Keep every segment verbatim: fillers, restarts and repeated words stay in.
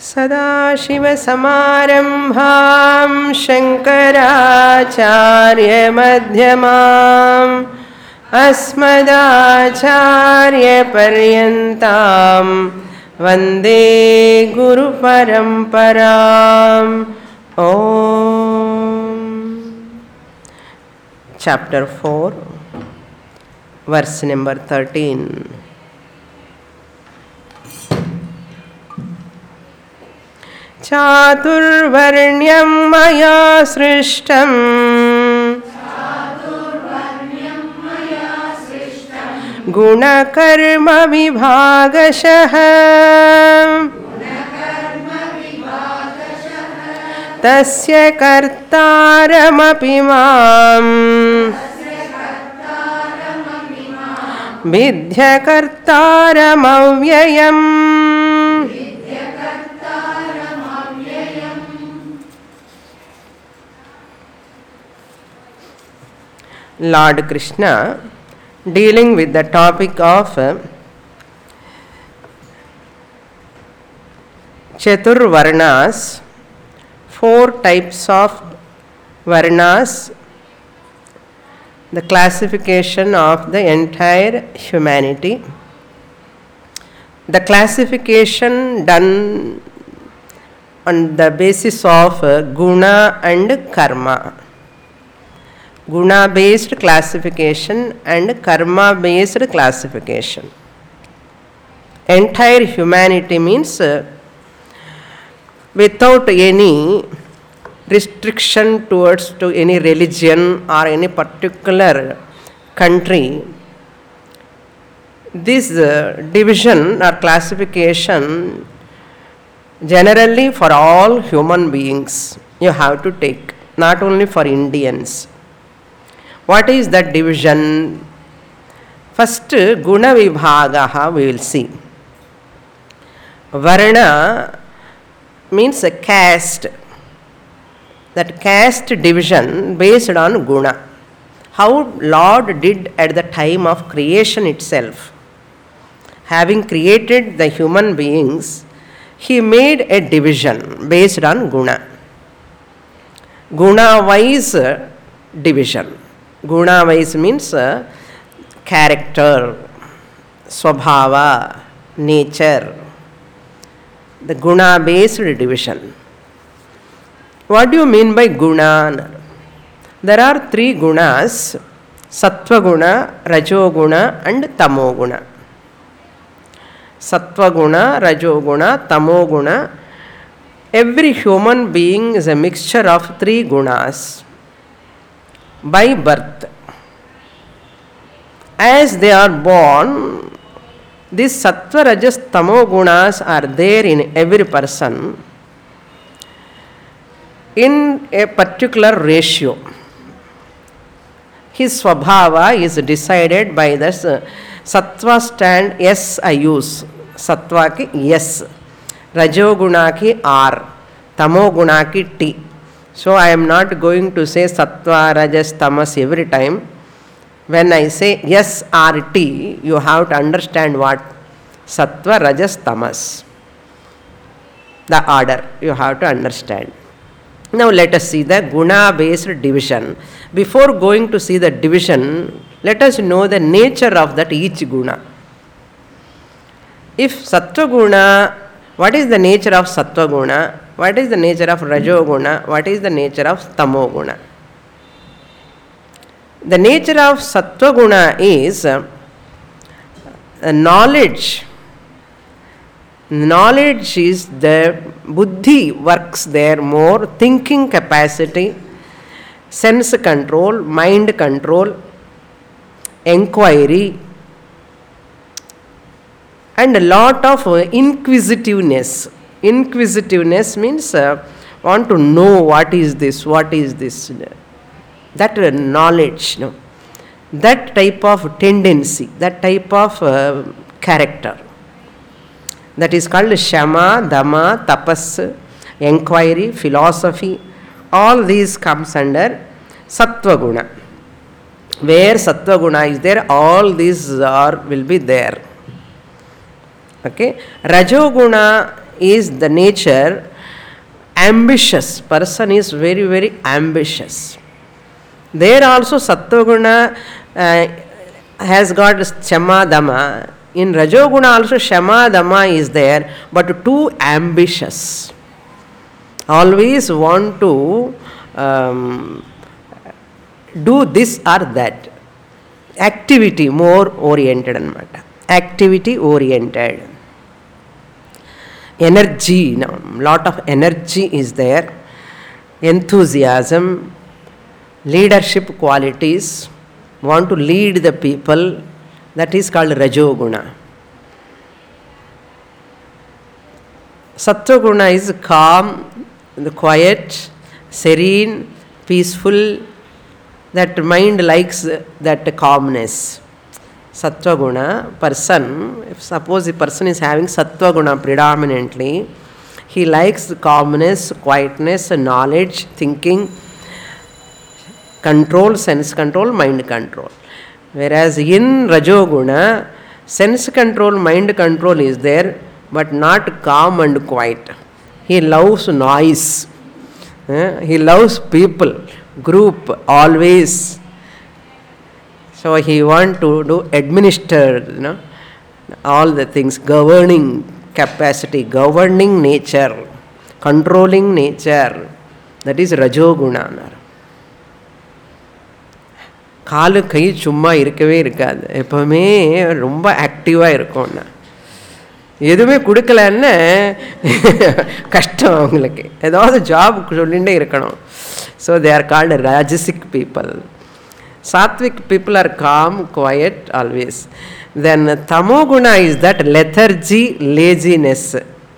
सदाशिवसमारम्भां शङ्कराचार्यमध्यमाम् अस्मदाचार्यपर्यन्तां वन्दे गुरुपरम्पराम्. Om. Chapter four, verse number thirteen. चातुर्वर्ण्यं मया सृष्टं गुणकर्म विभागशः तस्य कर्तारमपि मां विद्यकर्तारमव्ययम्. Lord Krishna, dealing with the topic of Chaturvarnas, four types of Varnas, the classification of the entire humanity. The classification done on the basis of Guna and Karma. Guna based classification and karma based classification. Entire humanity means uh, without any restriction towards to any religion or any particular country. This uh, division or classification generally for all human beings you have to take, not only for Indians. What is that division? First, Guna Vibhagaha we will see. Varna means a caste. That caste division based on Guna. How Lord did at the time of creation itself. Having created the human beings, He made a division based on Guna. Guna-wise division. Guna-wise means uh, character, swabhava, nature. The guna-based division. What do you mean by guna? There are three gunas: sattva guna, rajo guna, and tamo guna. Sattva guna, rajo guna, tamo guna. Every human being is a mixture of three gunas. By birth, as they are born, these sattva, rajas, tamo gunas are there in every person in a particular ratio. His swabhava is decided by the sattva stand S I use, sattva ki S, rajo guna ki R, tamo guna ki T. So I am not going to say sattva, rajas, tamas every time. When I say yes or T, you have to understand what? Sattva, rajas, tamas. The order you have to understand. Now let us see the guna based division. Before going to see the division, let us know the nature of that each guna. If sattva guna, what is the nature of sattva guna? What is the nature of rajo guna? What is the nature of tamo guna? The nature of sattva guna is uh, knowledge. Knowledge is the buddhi works there more, thinking capacity, sense control, mind control, inquiry, and a lot of uh, inquisitiveness. Inquisitiveness means uh, want to know what is this, what is this. That uh, knowledge, no? That type of tendency, that type of uh, character. That is called Shama, Dhamma, Tapas, inquiry, philosophy. All these comes under Sattva Guna. Where Sattva Guna is there, all these are will be there. Okay. Rajoguna is the nature ambitious. Person is very, very ambitious. There also Sattva-guna uh, has got Shama Dama. In Rajoguna also Shama Dama is there, but too ambitious. Always want to um, do this or that. Activity more oriented anamata. Activity oriented. Energy, now lot of energy is there. Enthusiasm, leadership qualities, want to lead the people, that is called Rajoguna. Sattva-guna is calm, the quiet, serene, peaceful. That mind likes that calmness. Sattva-guna, person, if suppose the person is having Sattva-guna predominantly, he likes calmness, quietness, knowledge, thinking, control, sense control, mind control. Whereas in Rajoguna, sense control, mind control is there, but not calm and quiet. He loves noise. Uh, he loves people, group, always. So he want to do administer, you know, all the things, governing capacity, governing nature, controlling nature. That is Rajoguna. காலு கை சும்மா இருக்கவே இருக்காது, எப்பவுமே ரொம்ப ஆக்டிவாக இருக்கும்னா. எதுவுமே கொடுக்கலன்னு கஷ்டம் அவங்களுக்கு, ஏதாவது ஜாப் சொல்லிகிட்டே இருக்கணும். So they are called rajasic people. Sattvic people are calm, quiet always. Then tamoguna is that lethargy, laziness.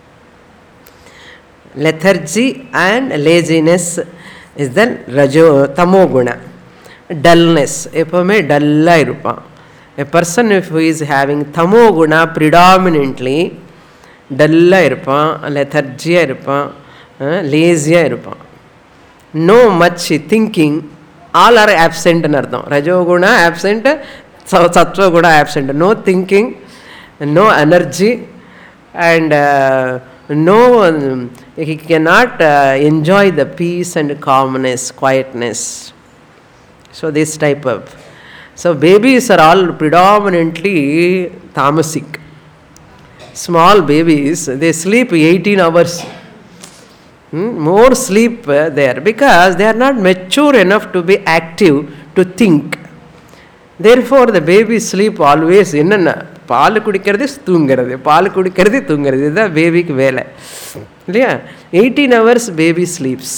Lethargy and laziness is then rajo tamoguna. Dullness, எப்பவுமே டல்லாக இருப்பான். A person who is having தமோகுணா predominantly டல்லாக இருப்பான், லெத்தர்ஜியாக இருப்பான், லேசியாக இருப்பான். No much thinking, all are absent ன்னு அர்த்தம். ரஜோகுணா absent, சத்வகுணா absent. No thinking, no energy, and uh, no, he cannot uh, enjoy the peace and calmness, quietness. So this type of, so babies are all predominantly tamasic. Small babies, they sleep eighteen hours. Hmm? More sleep there because they are not mature enough to be active to think. Therefore the baby sleep always. என்னன்னா பால் குடிக்கிறது தூங்கிறது, பால் குடிக்கிறது தூங்கிறது, இதுதான் பேபிக்கு வேலை இல்லையா? eighteen hours baby sleeps.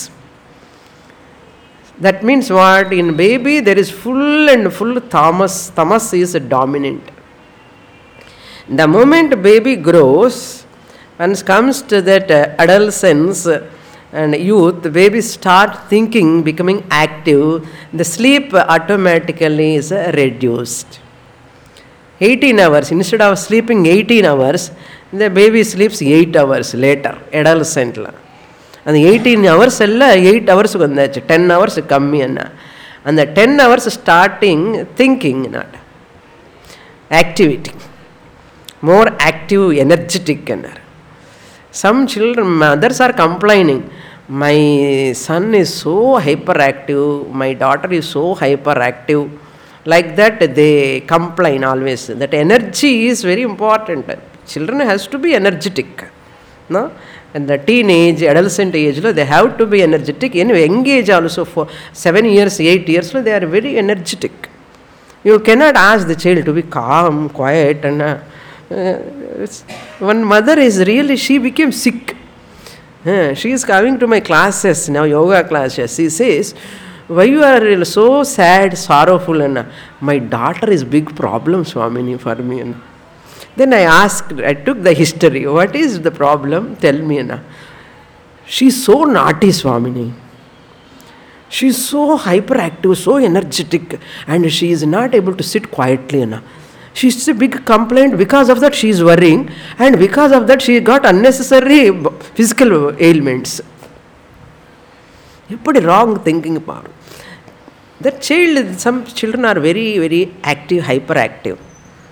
That means what? In baby there is full and full tamas. Tamas is dominant. The moment baby grows and comes to that adolescence and youth, the baby start thinking, becoming active. The sleep automatically is reduced. eighteen hours, instead of sleeping eighteen hours, the baby sleeps eight hours later, adolescent la. அந்த eighteen hours எல்லாம் eight ஹவர்ஸுக்கு வந்தாச்சு, ten hours கம்மி. என்ன அந்த ten hours starting thinking, not activity, more active, energetic. என்னார் some children mothers are complaining, my son is so hyper active, my daughter is so hyper active. Like that they complain always. That energy is very important. Children has to be energetic, no? And the teenage, adolescent age, they have to be energetic. In young age also, for seven years, eight years, they are very energetic. You cannot ask the child to be calm, quiet. And uh, one mother is really, she became sick. Uh, she is coming to my classes now, yoga classes. She says, why you are so sad, sorrowful? And my daughter is big problem, Swamini, for me. And then I asked, I took the history. What is the problem? Tell me. Na. She is so naughty, Swamini. She is so hyperactive, so energetic, and she is not able to sit quietly. Na. She is a big complaint. Because of that, she is worrying, and because of that, she got unnecessary physical ailments. Pretty wrong thinking about that child. Some children are very, very active, hyperactive.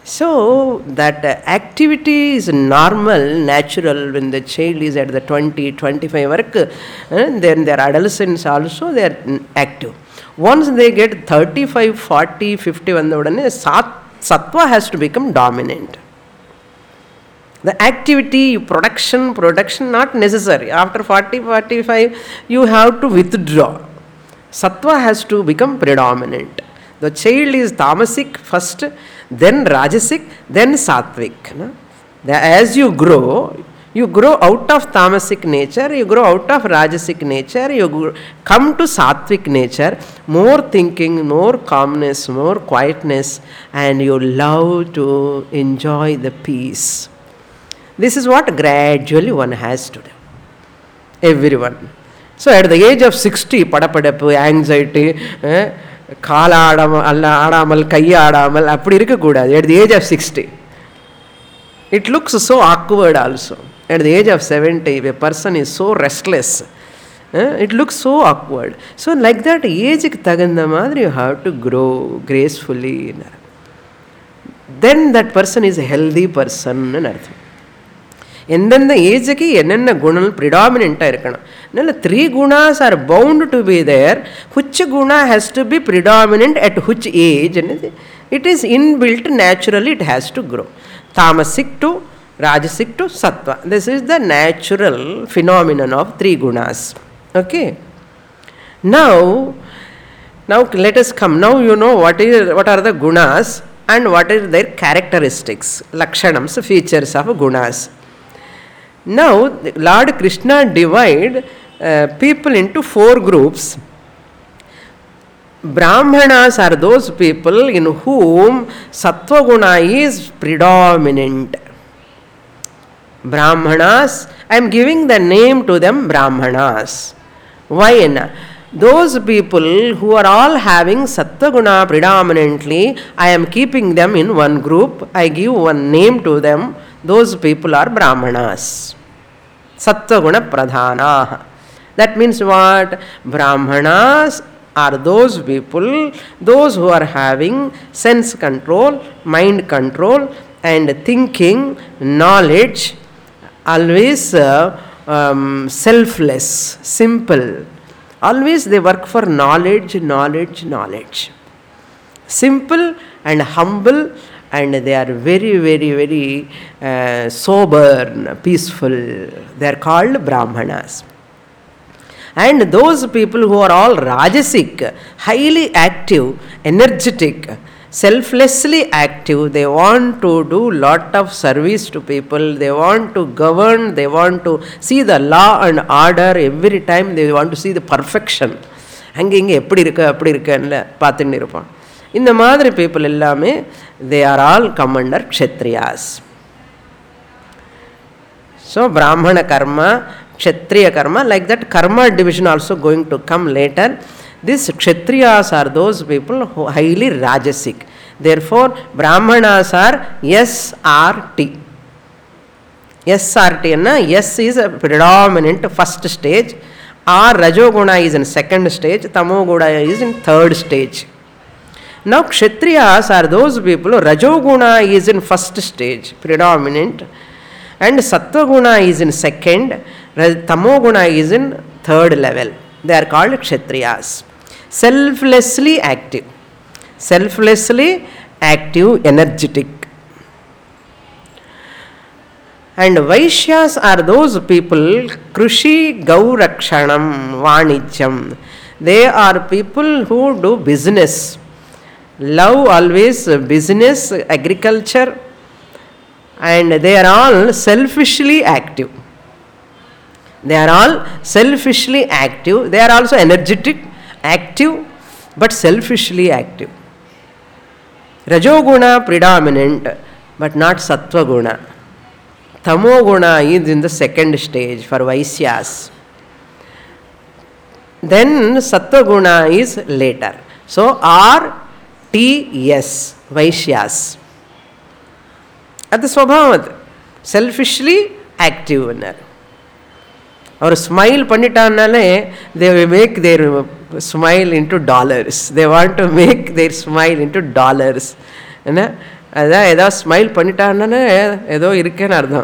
So that uh, activity is normal, natural when the child is at the twenty, twenty-five work, and then their adolescents also they are active. Once they get thirty-five, forty, fifty, sattva has to become dominant. The activity, production, production not necessary. After forty, forty-five, you have to withdraw. Sattva has to become predominant. The child is tamasic first, then rajasic, then sattvic. No? As you grow, you grow out of tamasic nature, you grow out of rajasic nature, you come to sattvic nature, more thinking, more calmness, more quietness, and you love to enjoy the peace. This is what gradually one has to do. Everyone. So at the age of sixty, padapadapu, anxiety, eh, கால ஆடாமல் அல்ல ஆடாமல் கையை ஆடாமல் அப்படி இருக்கக்கூடாது. At the age of sixty, it looks so awkward also. At the age of seventy, if a person is so restless, uh, it looks so awkward. So like that, age-க்கு தகுந்த மாதிரி you have to grow gracefully. Then that person is a healthy person ன்னு அர்த்தம். எந்தெந்த ஏஜுக்கு என்னென்ன குணம் ப்ரிடாமினண்ட்டாக இருக்கணும். அதனால் three gunas are bound to be there. which guna has to be predominant at which age என்னது it is inbuilt naturally it has to grow. Tamasic to rajasic to sattva. This is the natural phenomenon of three gunas. Okay. Now now let us come. Now you know what is what are the gunas and what is their characteristics, lakshanams, features of gunas. Now Lord Krishna divide uh, people into four groups. Brahmanas are those people in whom sattva guna is predominant. Brahmanas, I am giving the name to them Brahmanas. Why? Those people who are all having sattva guna predominantly, I am keeping them in one group. I give one name to them. Those people are Brahmanas. Sattva guna pradhana. That means what? Brahmanas are those people, those who are having sense control, mind control, and thinking, knowledge, always uh, um, selfless, simple. Always they work for knowledge, knowledge, knowledge. Simple and humble, and they are very, very, very uh, sober, peaceful. They are called Brahmanas. And those people who are all rajasic, highly active, energetic, selflessly active, they want to do lot of service to people, they want to govern, they want to see the law and order. Every time they want to see the perfection. அங்கே இங்கே எப்படி இருக்கு அப்படி இருக்குன்னு பார்த்துட்டு இருப்பான். இந்த மாதிரி பீப்புள் எல்லாமே they are all come under kshatriyas. So Brahmana karma, Kshatriya karma, like that karma division also going to come later. These Kshatriyas are those people who are highly rajasic. Therefore Brahmanas are S R T. S R T na S is a predominant first stage, R Rajoguna is in second stage, Tamoguna is in third stage. Now Kshatriyas are those people, Rajoguna is in first stage, predominant, and Sattva-guna is in second, Tamoguna is in third level. They are called Kshatriyas. Selflessly active. Selflessly active, energetic. And Vaishyas are those people, Krushi, Gaurakshanam, Vanijyam. They are people who do business. Love always business, agriculture, and they are all selfishly active. They are all selfishly active. They are also energetic, active, but selfishly active. Rajoguna predominant, but not Sattva guna. Tamoguna is in the second stage for Vaisyas. Then Sattva guna is later. So R T S, Vaishyas. At the swabhavat, selfishly active. Or smile pannitanale, they will make their smile into dollars. They want to make their smile into dollars. அதான் ஏதாவது smile பண்ணிட்டான்னு ஏதோ இருக்கேன்னு அர்த்தம்.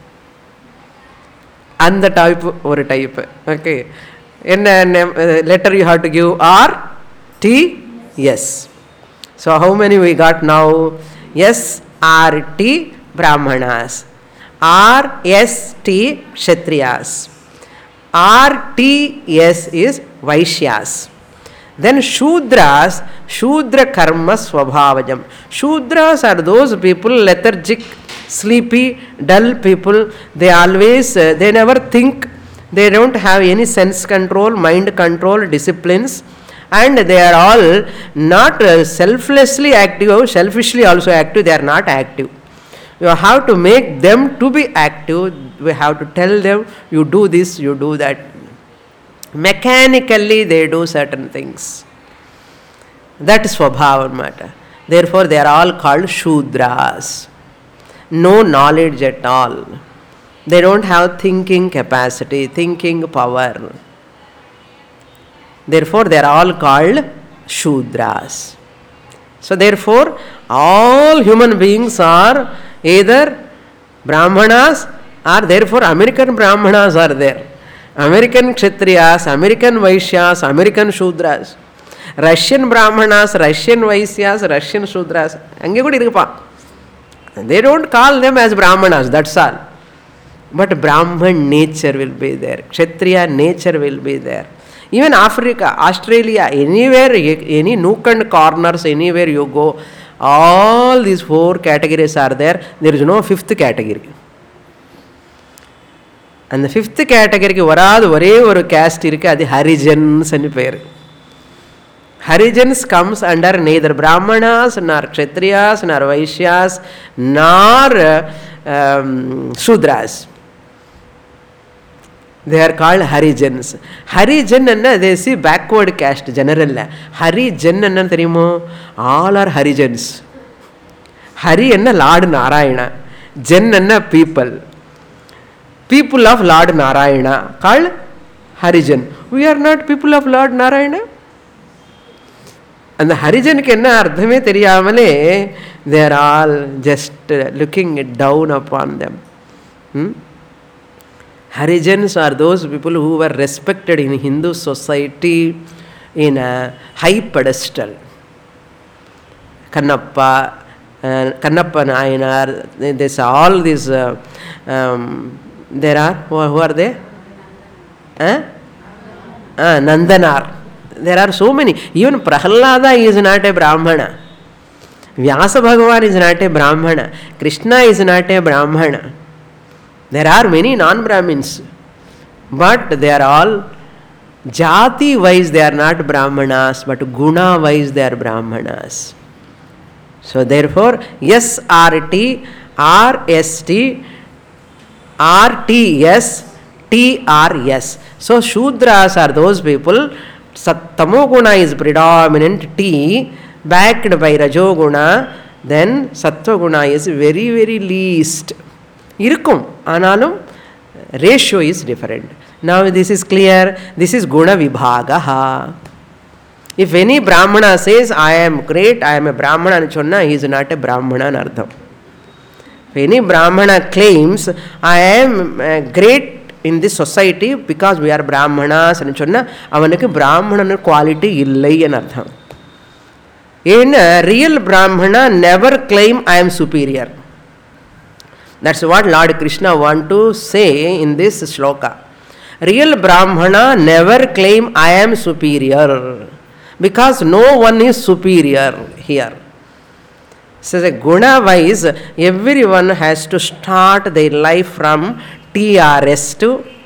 அந்த type ஒரு type. Okay, என்ன letter you have to give? R T S. So how many we got now? S R T Brahmanas, R S T Kshatriyas, R T S is Vaishyas. Then Shudras, Shudra karma swabhavajam. Shudras are those people, lethargic, sleepy, dull people. They always, uh, they never think. They don't have any sense control, mind control, disciplines. And they are all not uh, selflessly active, selfishly also active. They are not active. You have to make them to be active. We have to tell them, you do this, you do that. Mechanically they do certain things. That is swabhava matter. Therefore they are all called Shudras. No knowledge at all. They don't have thinking capacity, thinking power. Therefore they are all called Shudras. So therefore all human beings are either Brahmanas, or therefore American Brahmanas are there. American Kshatriyas, American Vaishyas, American Shudras, Russian Brahmanas, Russian Vaisyas, Russian Shudras. Ange kuda irukpa. They don't call them as Brahmanas, that's all. But Brahman nature will be there. Kshatriya nature will be there. Even Africa, Australia, anywhere, any nook and corners, anywhere you go, all these four categories are there. There is no fifth category. அந்த fifth கேட்டகரிக்கு வராது ஒரே ஒரு caste இருக்குது, அது ஹரிஜன்ஸ் பேர். Harijans comes under neither Brahmanas nor Kshatriyas nor Vaishyas nor Shudras. They are called Harijans. Harijan என்ன? They see backward caste ஜெனரலில். ஹரிஜன் என்னன்னு தெரியுமோ? All are Harijans. ஹரி என்ன? லார்டு நாராயணா. ஜென் என்ன? People. People of Lord Narayana called Harijan. We are not people of Lord Narayana. And the Harijan ku enna ardhame theriyamale they are all just looking down upon them. Hmm? Harijans are those people who were respected in Hindu society in a high pedestal. Kannappa, uh, Kannappa Nayanar, there's all these uh, um, there are, who are, who are they? Huh? Ah, Nandanar. There are so many. Even Prahlada is not a Brahmana. Vyasa Bhagavan is not a Brahmana. Krishna is not a Brahmana. There are many non-Brahmins. But they are all, jati wise they are not Brahmanas, but guna wise they are Brahmanas. So therefore, S R T, R S T, R T S, T R S. So Shudras are those people. Tamoguna is predominant, T, backed by Rajoguna. Then Sattvaguna is very very least. Irukkum, analum ratio is different. Now this is clear. This is Guna Vibhagaha. If any Brahmana says, I am great, I am a Brahmana, anchonna, he is not a Brahmana in ardham. If any Brahmana claims, I am uh, great in this society because we are Brahmanas, and chonna, avanukku Brahmana quality illai en artham. In a real Brahmana never claim I am superior. That's what Lord Krishna want to say in this shloka. Real Brahmana never claim I am superior, because no one is superior here. So the guna wise, everyone has to start their life from T R S to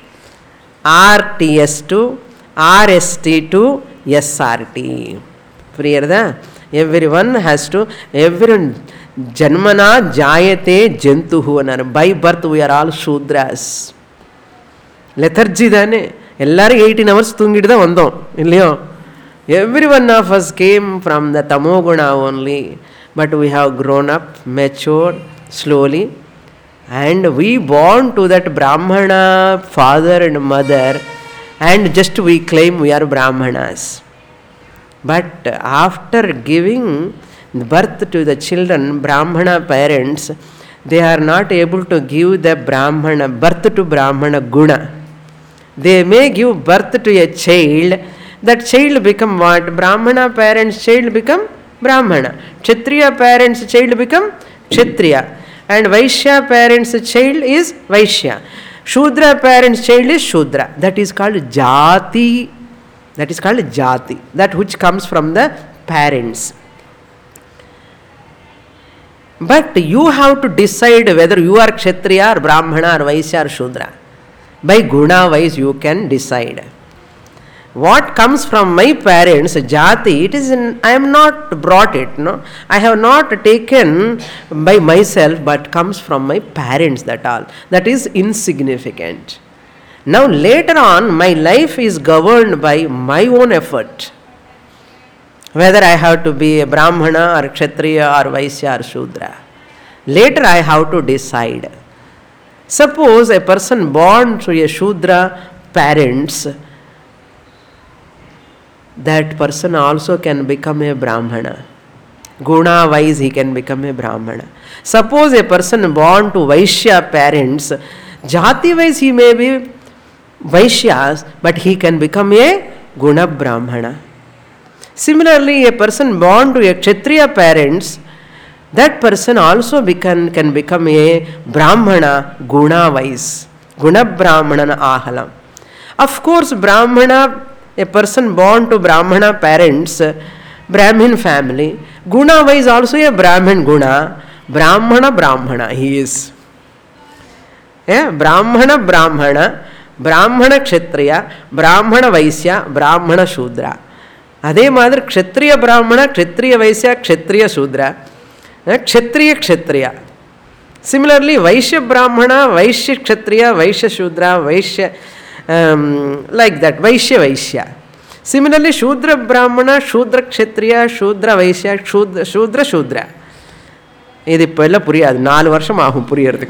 R T S to R S T to S R T. Clear that? Everyone has to, everyone, Janmana Jayate Jentuhu, and by birth we are all Shudras. Lethargy dane, ellaru eighteen hours thungidda vandom, illiyo? Every one of us came from the Tamoguna only. But we have grown up, matured slowly, and we born to that Brahmana father and mother, and just we claim we are Brahmanas. But after giving birth to the children, Brahmana parents, they are not able to give the Brahmana, birth to Brahmana guna. They may give birth to a child, that child become what? Brahmana parents' child become Brahmana. Kshatriya parents' child become Kshatriya. And Vaishya parents' child is Vaishya. Shudra parents' child is Shudra. That is called Jati. That is called Jati. That which comes from the parents. But you have to decide whether you are Kshatriya or Brahmana or Vaishya or Shudra. By guna wise you can decide. What comes from my parents, Jati, it is in, I am not brought it, no. I have not taken by myself, but comes from my parents, that all. That is insignificant. Now later on, my life is governed by my own effort. Whether I have to be a Brahmana or Kshatriya or Vaishya or Shudra. Later I have to decide. Suppose a person born to a Shudra parents, that person also can become a Brahmana. Guna wise he can become a Brahmana. Suppose a person born to Vaishya parents, Jati wise he may be Vaishyas, but he can become a Guna Brahmana. Similarly, a person born to a Kshatriya parents, that person also become, can become a Brahmana Guna wise. Guna Brahmana Ahalam. Of course, Brahmana, a person born to Brahmana parents, Brahmin family, Guna wise also a Brahmin Guna, Brahmana Brahmana he is. Yeah, Brahmana Brahmana, Brahmana Kshatriya, Brahmana Vaishya, Brahmana Shudra. Adhe madri Kshatriya Brahmana, Kshatriya Vaishya, Kshatriya Shudra, Kshatriya Kshatriya. Similarly, Vaishya Brahmana, Vaishya Kshatriya, Vaishya Shudra, Vaishya, um, like that, Vaishya Vaishya. Similarly, Shudra Brahmana, Shudra Kshatriya, Shudra Vaishya, Shudra Shudra Shudra. இது இப்போ எல்லாம் புரியாது, நாலு வருஷம் ஆகும் புரியறதுக்கு.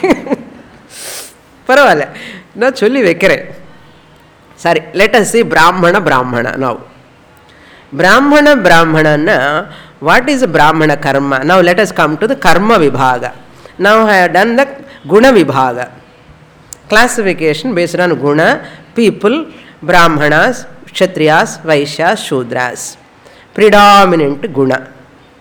பரவாயில்ல, நான் சொல்லி வைக்கிறேன். சரி, let us see Brahmana Brahmana now. Brahmana Brahmana, what is Brahmana karma? Now let us come to the karma vibhaga. Now I have done the guna vibhaga. Classification based on guna, people, Brahmanas, Kshatriyas, Vaishyas, Shudras. Predominant guna.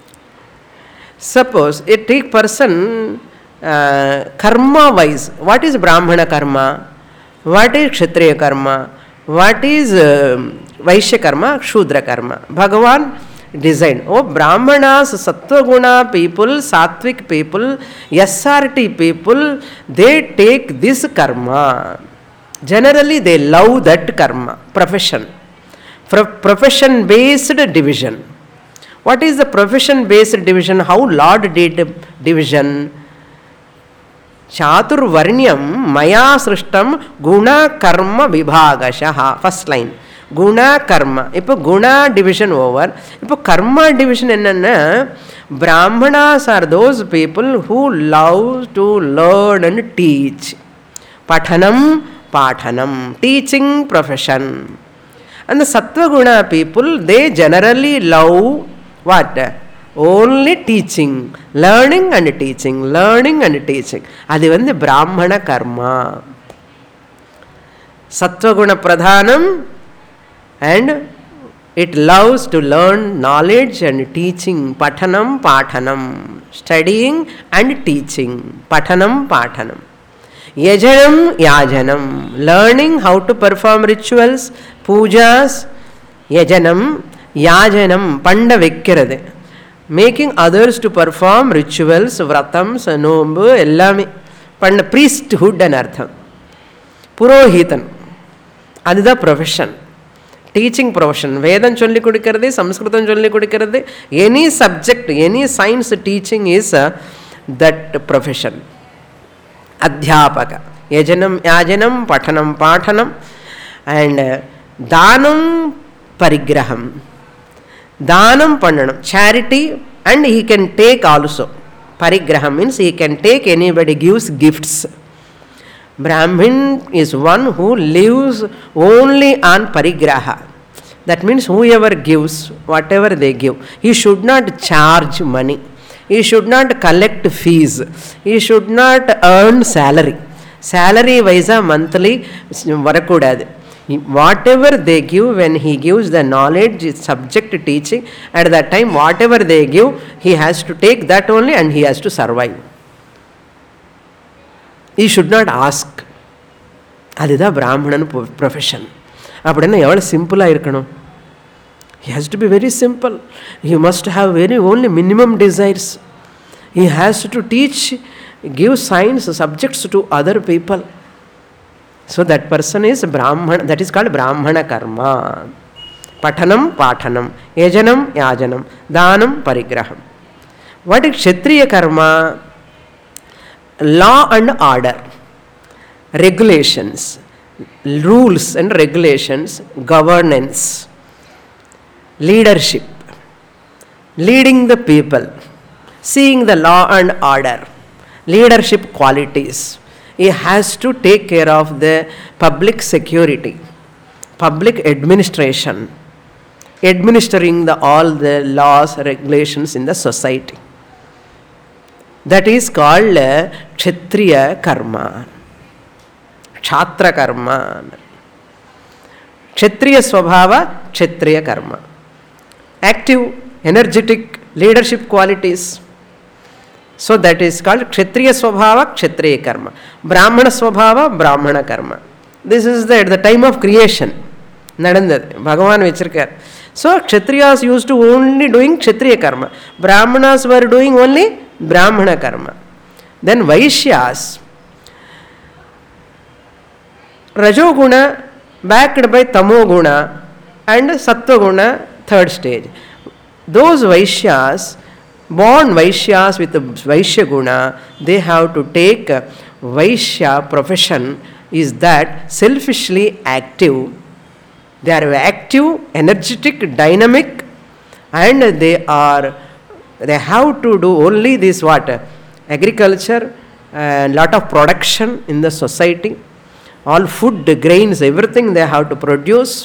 Suppose a take person uh, karma wise, what is Brahmana karma? What is Kshatriya karma? What is uh, Vaishya karma? Shudra karma. Bhagavan designed. Oh, Brahmanas, Sattva guna people, Sattvic people, S R T people, they take this karma. Generally, they love that karma, profession. Pro- profession based division. What is the profession based division? How Lord did division? Chatur Varnyam Maya Srishtam Guna Karma Vibhagashaha. First line. Guna Karma. Ipo Guna division over. Ipo Karma division enna. Brahmanas are those people who love to learn and teach. Pathanam, Pathanam. Teaching profession. And the Sattva Guna people, they generally love what? Only teaching. Learning and teaching. Learning and teaching. Adi vande Brahmana karma. Sattva Guna Pradhanam, and it loves to learn knowledge and teaching. Pathanam, Pathanam. Studying and teaching. Pathanam, Pathanam. Yajanam, Yajanam. Learning how to perform rituals, pujas. Yajanam, Yajanam. Panda Vikkiradhe. Making others to perform rituals, vratams, nombu, ellame. Panda priesthood and artham. Purohitan. That is the profession. Teaching profession. Vedan cholli kudikarade, Sanskritam cholli kudikarade. Any subject, any science teaching is uh, that profession. Adhyapaka. Yajanam, Yajanam, Pathanam, Pathanam. And uh, Danam, Parigraham. Danam Pandanam, charity, and he can take also. Parigraham means he can take, anybody gives gifts. Brahmin is one who lives only on parigraha. That means whoever gives, whatever they give, he should not charge money. He should not collect fees. He should not earn salary. Salary wise monthly varakudadu. Whatever they give, when he gives the knowledge, subject teaching, at that time whatever they give, he has to take that only and he has to survive. He should not ask. Adida Brahmanan profession. Appadina evalu simple ah irukano. He has to be very simple. He must have very only minimum desires. He has to teach, give science subjects to other people. So that person is Brahmana. That is called Brahmana karma. Pathanam, pathanam. Yajanam, yajanam. Danam, parigraham. What is Kshatriya karma? Law and order. Regulations. Rules and regulations. Governance. Leadership, leading the people, seeing the law and order, leadership qualities. He has to take care of the public security, public administration, administering the, all the laws, regulations in the society. That is called uh, Kshatriya karma, Kshatra karma. Kshatriya swabhava, Kshatriya karma. Active, energetic, leadership qualities. So that is called Kshatriya Swabhava, Kshatriya Karma. Brahmana Swabhava, Brahmana Karma. This is the, at the time of creation. Nadandad, Bhagavan Vichirkar. So Kshatriyas used to only doing Kshatriya Karma. Brahmanas were doing only Brahmana Karma. Then Vaishyas. Rajoguna backed by Tamoguna and Sattvaguna. Third stage. Those Vaishyas, born Vaishyas with the Vaishya guna, they have to take Vaishya profession is that selfishly active. They are active, energetic, dynamic, and they are they have to do only this what? Agriculture, a lot of production in the society, all food, grains, everything they have to produce.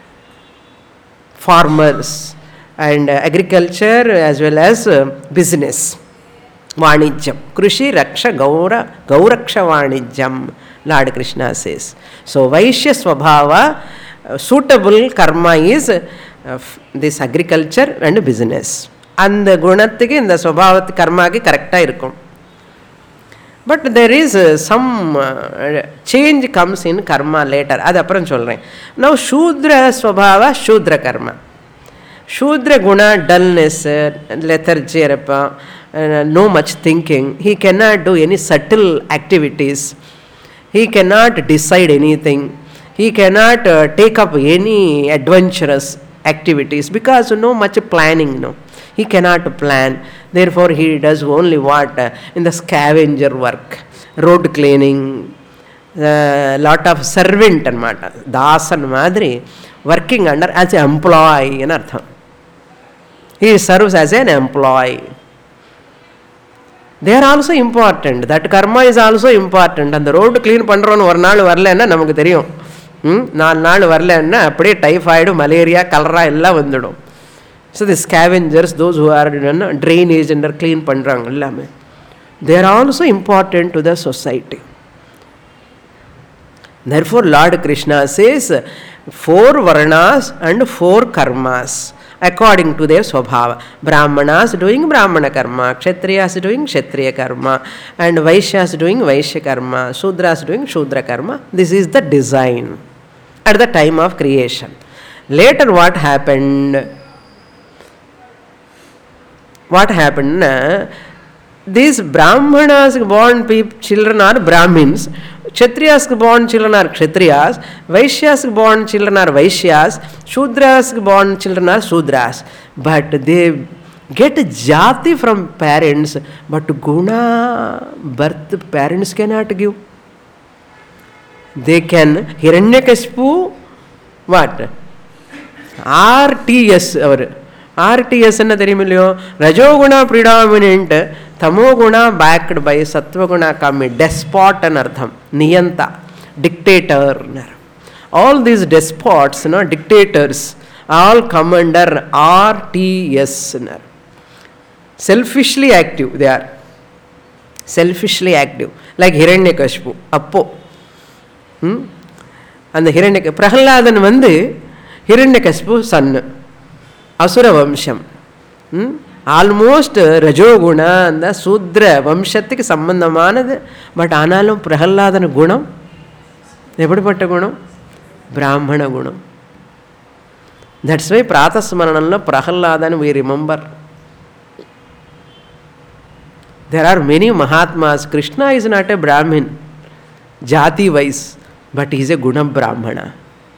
Farmers and uh, agriculture as well as uh, business. Vanijjam. Krushi Raksha Gaura Gauraksha Vanijjam, Lord Krishna says. So Vaishya Swabhava, uh, suitable karma is uh, f- this agriculture and business. And the gunathiki in the Swabhava karma ki correcta irukum. But there is uh, some uh, change comes in karma later. Adu appuram solren. Now Shudra Swabhava, Shudra karma. Shudra guna, dullness, uh, lethargy, uh, no much thinking. He cannot do any subtle activities. He cannot decide anything. He cannot uh, take up any adventurous activities because no much planning. No, he cannot plan. Therefore, he does only what? Uh, in the scavenger work, road cleaning, uh, lot of servant and mata, dasan madri, working under as an employee in artham. He serves as an employee. They are also important. That karma is also important. And the road clean pandron ஒரு நாள் வரலன்னா நமக்கு தெரியும். நாலு நாள் வரலன்னா அப்படியே typhoid malaria கலரா எல்லாம் வந்துடும். So the scavengers, those who are drainage and clean பண்றாங்க எல்லாமே, they are also important to the society. Therefore Lord Krishna says four varnas and four karmas according to their swabhava. Brahmanas doing Brahmana karma, Kshatriyas doing Kshatriya karma, and Vaishyas doing Vaishya karma, Shudras doing Shudra karma. This is the design at the time of creation. Later what happened? What happened? Uh, these Brahmanas born people, children are Brahmins, Kshatriyas born children are Kshatriyas, Vaishyas born children are Vaishyas, Shudras born children are Shudras. But they get jati from parents, but guna birth parents cannot give. They can Hiranyakashipu what? R T S our R T S enna theriyumillo, Rajoguna predominant, Tamoguna backed by Sattvaguna kami, despot and artham, Niyanta, dictator. All these despots, you know, dictators all come under R T S. Selfishly active they are. Selfishly active. Like Hiranyakashipu, Appo. Hmm? And the Hiranyakashipu, Prahladan vandu Hiranyakashipu son. Asura Vamsham. Hmm? Almost Rajoguna and the Sudra Vamshatik Sambandhamanad, but Analum Prahladan Gunam. Eppadipatta Gunam? Brahmana Gunam. That's why Pratasmaranalla Prahladan we remember. There are many Mahatmas. Krishna is not a Brahmin, Jati wise, but he is a Guna Brahmana.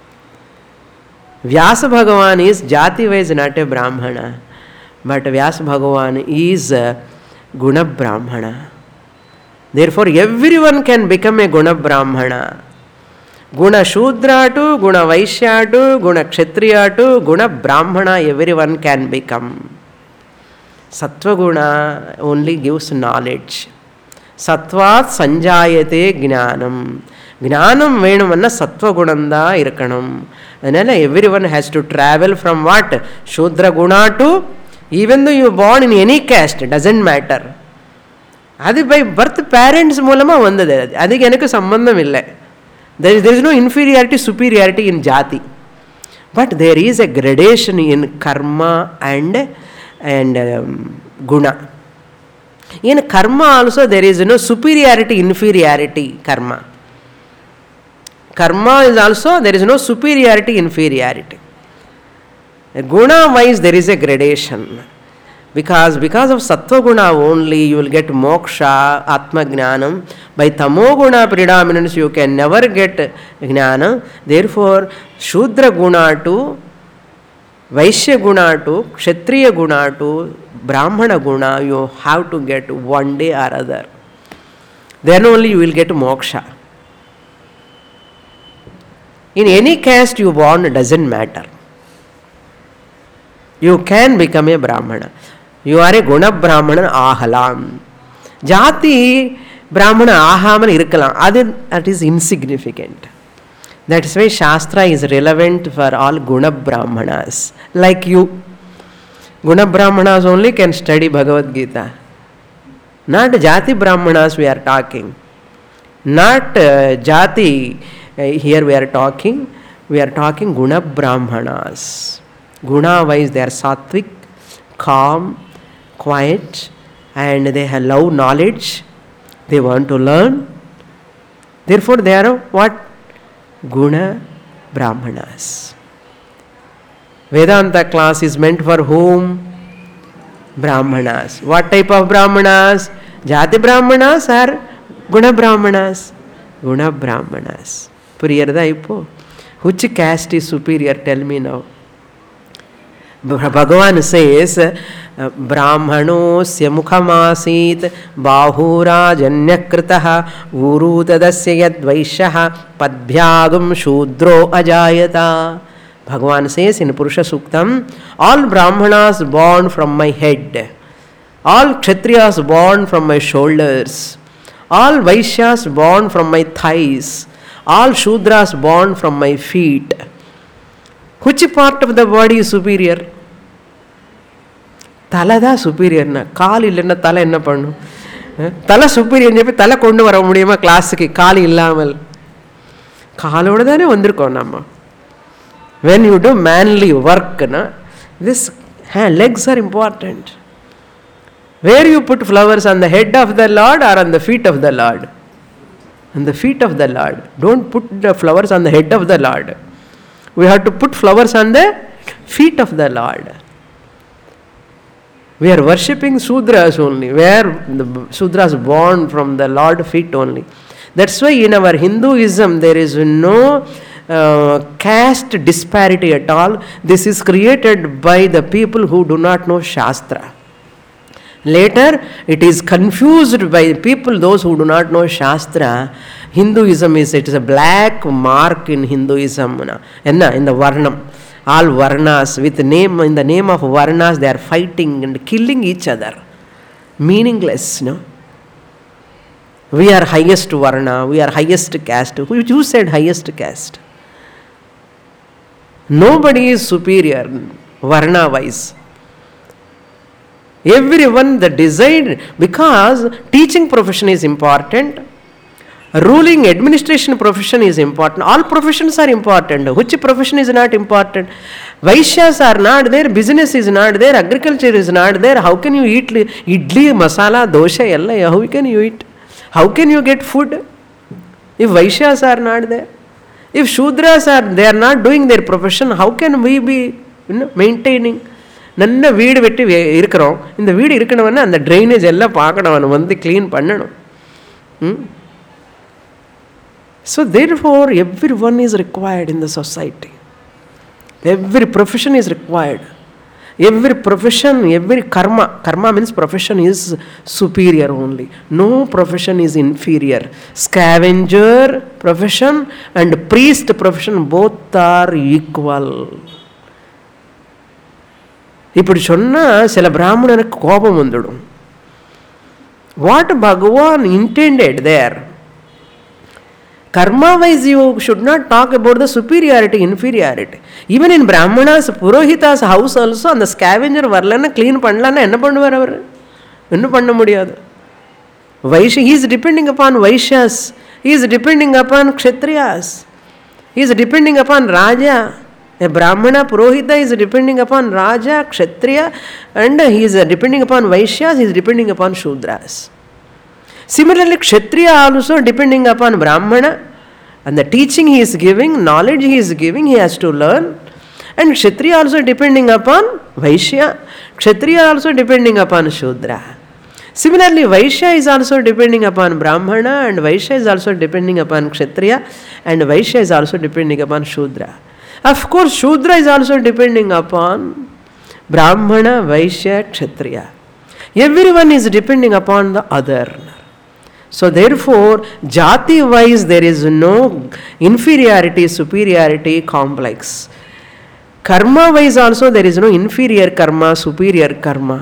Vyasa Bhagavan is Jati wise not a Brahmana, but Vyasa Bhagavan is a Guna Brahmana. Therefore, everyone can become a Guna Brahmana. Guna Shudra to, Guna Vaishya to, Guna Kshatriya to, Guna Brahmana, everyone can become. Sattva Guna only gives knowledge. Sattvat Sanjayate Jnanam. Jnanam Venumanna Sattva Gunanda Irkanam. And then everyone has to travel from what? Shudra Guna to, even though you are born in any caste, doesn't matter. Adi by birth parents Mulama Vandade. Adi Ganaka Sambandham illa. There is, there is no inferiority, superiority in Jati. But there is a gradation in karma and, and um, guna. In karma also there is no superiority, inferiority, karma. Karma is also, there is no superiority, inferiority. Guna wise there is a gradation. Because, because of Sattva Guna only you will get moksha, Atma Jnanam. By Tamo Guna predominance you can never get Jnana. Therefore, Shudra Guna to, Vaishya Guna to, Kshatriya Guna to, Brahmana Guna you have to get one day or other. Then only you will get moksha. In any caste you born doesn't matter. You can become a Brahmana. You are a Guna Brahmana Ahalam. Jati Brahmana Ahaman Irkalam. That is insignificant. That is why Shastra is relevant for all Guna Brahmanas. Like you. Guna Brahmanas only can study Bhagavad Gita. Not Jati Brahmanas we are talking. Not uh, Jati. Uh, here we are talking. We are talking Guna Brahmanas. Guna wise they are sattvic, calm, quiet, and they have love knowledge. They want to learn. Therefore they are what? Guna Brahmanas. Vedanta class is meant for whom? Brahmanas. What type of Brahmanas? Jati Brahmanas or Guna Brahmanas? Guna Brahmanas. Puriyarda ipo. Which caste is superior? Tell me now. Bhagavan says, Brahmanosya mukhamasit bahurajanyakritah urutadasya yadvaishah padbhyagam shudro ajayata. Bhagavan says in Purusha Suktam, all Brahmanas born from my head, all Kshatriyas born from my shoulders, all Vaishyas born from my thighs, all Shudras born from my feet. Which part of the body is superior? Tala da superior na. Kaal illana tala enna pannu. Tala superior neppi tala kondu vara mudiyuma class ki kaal illamal. Kaaloda dane vandirukkom namma. When you do manly work na, this hand, legs are important. Where you put flowers, on the head of the Lord or on the feet of the Lord? On the feet of the Lord. Don't put the flowers on the head of the Lord. We have to put flowers on the feet of the Lord. We are worshipping Sudras only, where the Sudras born from the Lord feet only. That's why in our Hinduism there is no uh, caste disparity at all. This is created by the people who do not know Shastra. Later it is confused by people, those who do not know Shastra. Hinduism is, it is a black mark in Hinduism. In the Varnam. All Varnas, with name, in the name of Varnas, they are fighting and killing each other. Meaningless, no? We are highest Varna, we are highest caste. Who, who said highest caste? Nobody is superior, varna wise. Everyone the desired, because teaching profession is important, ruling administration profession is important. All professions are important. Which profession is not important? Vaishyas are not there, business is not there, agriculture is not there. How can you eat idli, masala, dosha, yalla? How can you eat? How can you get food if Vaishyas are not there? If Shudras are, they are not doing their profession, how can we be, you know, maintaining? நல்ல வீடு வெட்டி இருக்கிறோம். இந்த வீடு இருக்கணும்னா அந்த drainage எல்லாம் பார்க்கணும், அவன் வந்து க்ளீன் பண்ணணும். So therefore everyone is required in the society. Every profession is required. Every profession, every karma, karma means profession is superior only. No profession is inferior. Scavenger profession and priest profession both are equal. இப்படி சொன்னால் சில பிராமணனுக்கு கோபம் வந்துடும். What Bhagavan intended there? Karma wise, you should not talk about the superiority, inferiority. Even in Brahmanas, Purohitas house also, அந்த scavenger வரலன்னா clean பண்ணலன்னா என்ன பண்ணுவார் அவர்? என்ன பண்ண முடியாது. Vaishya, he is depending upon Vaishyas. He is depending upon Kshatriyas. He is depending upon Raja. A Brahmana Purohita is depending upon Raja, Kshatriya, and he is depending upon Vaishyas, he is depending upon Shudras. Similarly, Kshatriya also depending upon Brahmana, and the teaching he is giving, knowledge he is giving, he has to learn. And Kshatriya also depending upon Vaishya, Kshatriya also depending upon Shudra. Similarly, Vaishya is also depending upon Brahmana, and Vaishya is also depending upon Kshatriya, and Vaishya is also depending upon Shudra. Of course, Shudra is also depending upon Brahmana, Vaishya, Kshatriya. Everyone is depending upon the other. So therefore, jati wise there is no inferiority, superiority complex. Karma wise also there is no inferior karma, superior karma.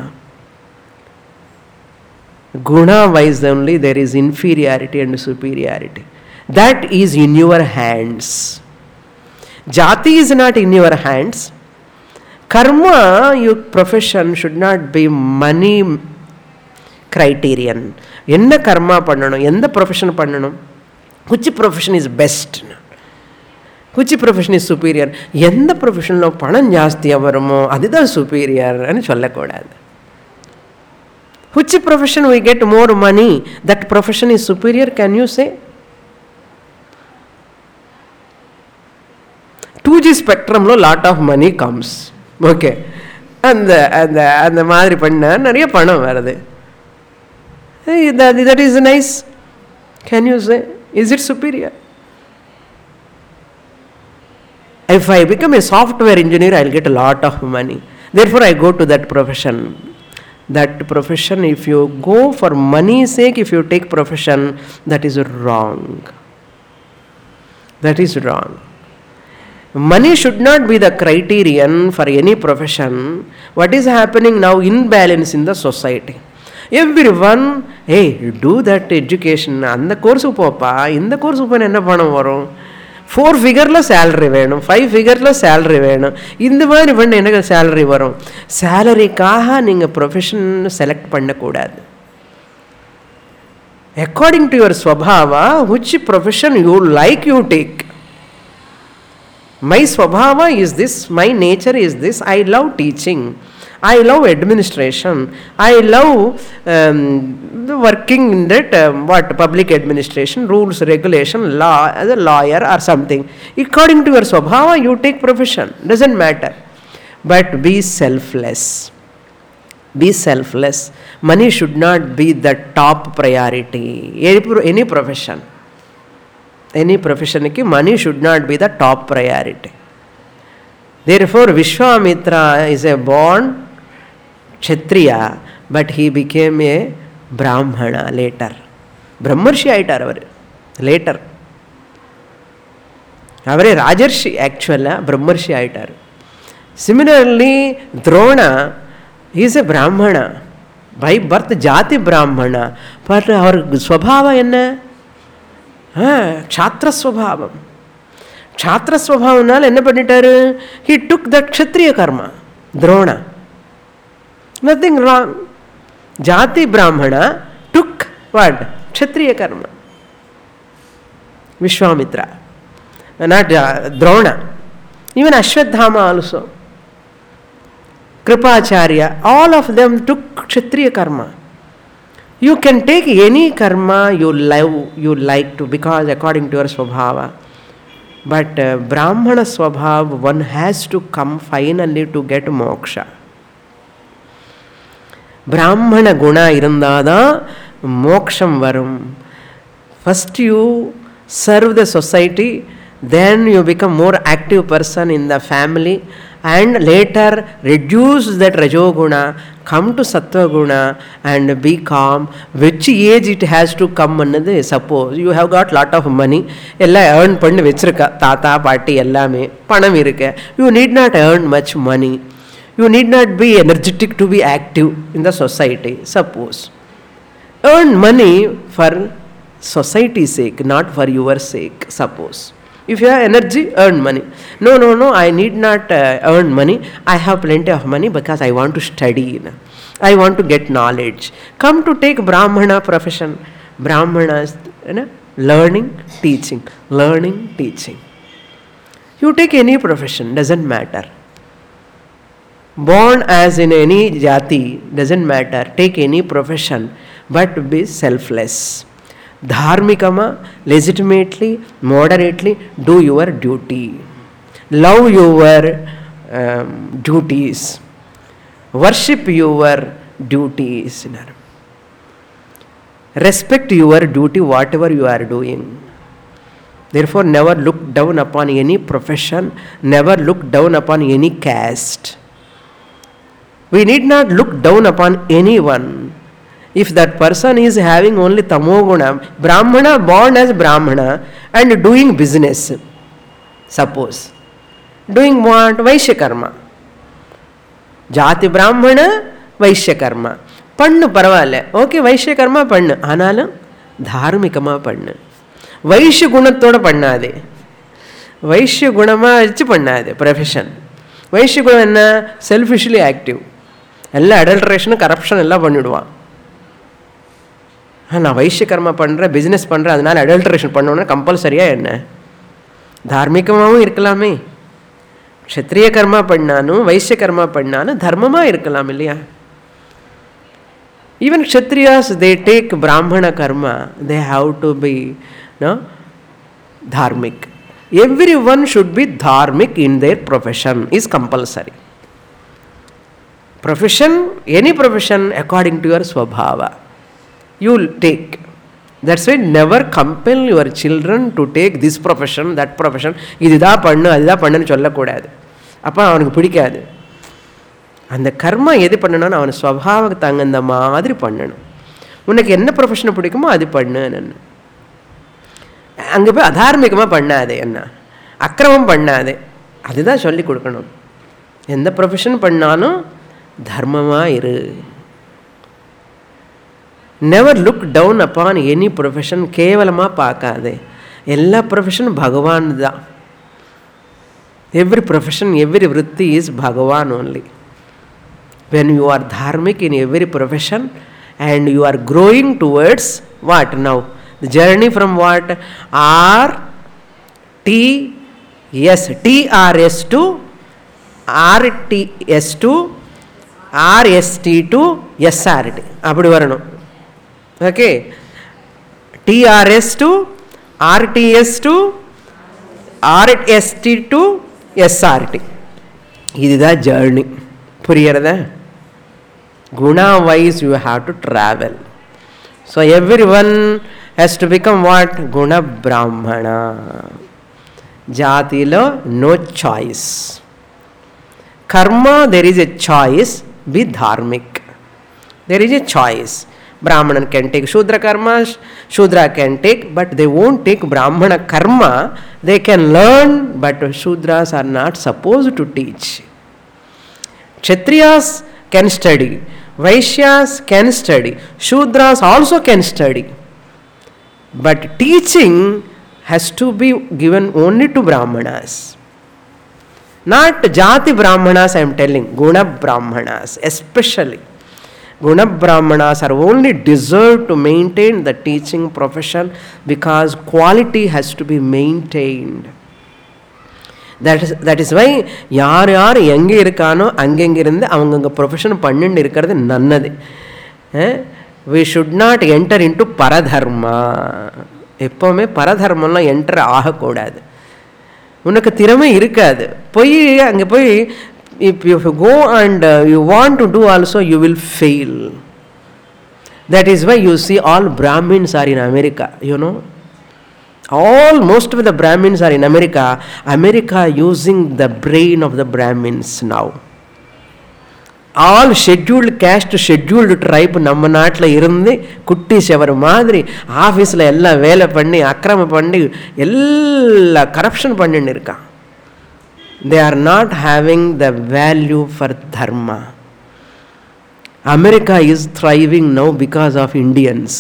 Guna wise only there is inferiority and superiority. That is in your hands. Jati is not in your hands. Karma, your profession should not be money criterion. என்ன கர்மா பண்ணணும், எந்த profession பண்ணணும், which profession is best, which profession is superior, எந்த ப்ரொஃபஷனில் பணம் ஜாஸ்தியாக வருமோ அதுதான் superior అని சொல்லக்கூடாது. Which profession we get more money, that profession is superior, can you say? two G ஸ்பெக்ட்ரமில் lot of money comes. Okay, அந்த அந்த அந்த மாதிரி பண்ணால் நிறைய பணம் வருது. Hey, that, that is nice. Can you say, is it superior? If I become a software engineer, I will get a lot of money. Therefore, I go to that profession. That profession, if you go for money's sake, if you take profession, that is wrong. That is wrong. Money should not be the criterion for any profession. What is happening now? Imbalance in the society. Everyone, hey, do that education, அந்த கோர்ஸுக்கு போப்பா, இந்த கோர்ஸுக்கு போனால் என்ன பணம் வரும், four ஃபிகரில் salary வேணும், five ஃபிகரில் சேலரி வேணும், இந்த மாதிரி பண்ண எனக்கு சேலரி வரும். சேலரிக்காக நீங்கள் ப்ரொஃபஷன் செலக்ட் பண்ணக்கூடாது. According to your swabhava, which profession you like you take. My swabhava is this, my nature is this, I love teaching, I love administration, I love um, working in that um, what public administration, rules, regulation, law, as a lawyer or something. According to your swabhava, you take profession, doesn't matter. But be selfless. Be selfless. Money should not be the top priority. Any profession. Any profession, money should not be the top priority. Therefore, Vishwamitra is a born Kshatriya, but he became a Brahmana later. Brahmarshi aitar avaru later. Avare Rajarshi actually, Brahmarshi aitar. Similarly, Drona is a Brahmana. By birth, Jati Brahmana. But our Swabhava enna? Kshatra Swabhavam. க்ஷாத்திர ஸ்வபாவனால் என்ன பண்ணிட்டாரு? He took that kshatriya karma. Drona. Nothing wrong. Jati Brahmana took what? Kshatriya karma. Vishwamitra. Not uh, Drona. Even Ashwadhama also. Kripacharya. All of them took kshatriya karma. You can take any karma you love, you like to, because according to your swabhava. But uh, Brahmana swabhava, one has to come finally to get moksha. Brahmana guna irundada moksham varum. First you serve the society, then you become more active person in the family, and later reduce that rajoguna, come to sattva-guna and be calm. Which age it has to come annadu, suppose you have got lot of money, ella earn pannu vechirukka, tata paati ellame panam irukku, you need not earn much money, you need not be energetic to be active in the society. Suppose earn money for society's sake, not for your sake. Suppose if you have energy, earn money. No, no, no, I need not uh, earn money. I have plenty of money because I want to study. I want to get knowledge. Come to take Brahmana profession. Brahmana is you know, learning, teaching. Learning, teaching. You take any profession, doesn't matter. Born as in any jati, doesn't matter. Take any profession, but be selfless. Dharmikama, legitimately, moderately, do your duty. Love your um, duties. Worship your duties. Respect your duty, whatever you are doing. Therefore, never look down upon any profession, never look down upon any caste. We need not look down upon anyone. If that person is having only tamoguna, Brahmana born as Brahmana and doing business, suppose, doing what? Vaishya karma. Jati Brahmana, Vaishya karma. Pannu paravale. Okay, Vaishya karma pannu. Anala, dharmikama pannu. Vaishya gunathoda pannade. Vaishya gunama ichi pannade, profession. Vaishya gunana selfishly active. Ella adulteration, corruption ella panniduva. நான் வைஷ்ய கர்மா பண்ணுறேன், business பண்ணுறேன், அதனால் adulteration பண்ணோன்னா கம்பல்சரியாக என்ன? தார்மீகமாகவும் இருக்கலாமே. க்ஷத்ரிய கர்மா பண்ணாலும் வைஷ்ய கர்மா பண்ணாலும் தர்மமாக இருக்கலாம் இல்லையா? Even க்ஷத்ரியாஸ் they take Brahmana karma, they have to be no dharmic. Everyone should be dharmic in their profession is compulsory. Profession, any profession according to your swabhava, you will take. That's why never compel your children to take this profession, that profession. இதுதா பண்ணு அதுதா பண்ணுன்னு சொல்லக்கூடாது. அப்போ அவனுக்கு பிடிக்காது. அந்த கர்மா எது பண்ணணும்னு அவன் ஸ்வபாவக்கு தகுந்த மாதிரி பண்ணணும். உனக்கு என்ன ப்ரொஃபஷனை பிடிக்குமோ அது பண்ணு. அங்கே போய் அதார்மிகமாக பண்ணாதே, என்ன அக்கிரமம் பண்ணாதே, அதுதான் சொல்லி கொடுக்கணும். எந்த ப்ரொஃபஷன் பண்ணாலும் தர்மமாக இரு. Never look down upon any profession. கேவலமாக பார்க்காதே. எல்லா ப்ரொஃபஷனும் பகவான் தான். Every profession, every vritti is Bhagavan only. When you are dharmic in every profession and you are growing towards what now? The journey from what? R, T, S, T R S to R T S to R S T to S R T. அப்படி வரணும். Okay. T R S to R T S to R S T to S R T. இதுதான் journey. புரியறதா? Guna wise you have to travel. So everyone has to become what? Guna Brahmana. Jatilo no choice. Karma there is a choice. Be dharmic. There is a choice. Brahmanan can take Shudra karma, Shudra can take, but they won't take Brahmana karma. They can learn, but Shudras are not supposed to teach. Kshatriyas can study, Vaishyas can study, Shudras also can study. But teaching has to be given only to Brahmanas. Not Jati Brahmanas, I am telling, Guna Brahmanas especially. Guna Brahmanas are only deserved to maintain the teaching profession because quality has to be maintained. That is, that is why யார் யார் எங்கே இருக்கானோ அங்கெங்கே இருந்து அவங்கங்க profession பண்ணிட்டு இருக்கிறது நல்லது. We should not enter into பரதர்மா. எப்போவுமே பரதர்மம்லாம் enter ஆகக்கூடாது. உனக்கு திறமை இருக்காது, போய் அங்கே போய் if you go and uh, you want to do also, you will fail. That is why you see all Brahmins are in America, you know. All, most of the Brahmins are in America. America using the brain of the Brahmins now. All scheduled caste, scheduled tribe நம்ம நாட்டில் இருந்து குட்டி செவர் மாதிரி ஆஃபீஸில் எல்லாம் வேலை பண்ணி அக்கிரமம் பண்ணி எல்லா கரப்ஷன் பண்ணின்னு இருக்கான். They are not having the value for dharma. America is thriving now because of Indians.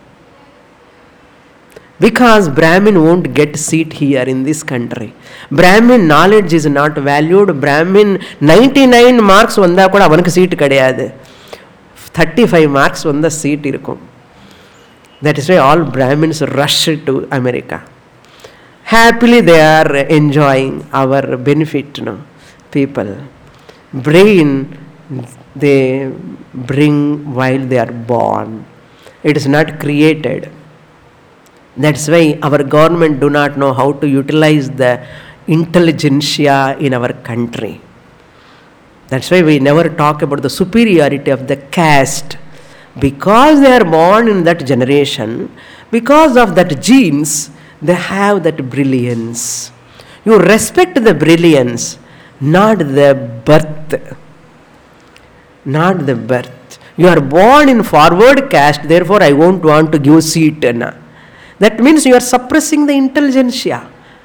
Because Brahmin won't get seat here in this country. Brahmin knowledge is not valued. Brahmin ninety-nine marks வந்தா கூட அவனுக்கு seat கிடையாது. thirty-five marks வந்த seat இருக்கும். That is why all Brahmins rush to America. Happily they are enjoying our benefit, you know, people. Brain they bring while they are born. It is not created. That's why our government do not know how to utilize the intelligentsia in our country. That's why we never talk about the superiority of the caste. Because they are born in that generation, because of that genes, they have that brilliance. You respect the brilliance, not the birth. Not the birth. You are born in forward caste, therefore I won't want to give seat. That means you are suppressing the intelligentsia.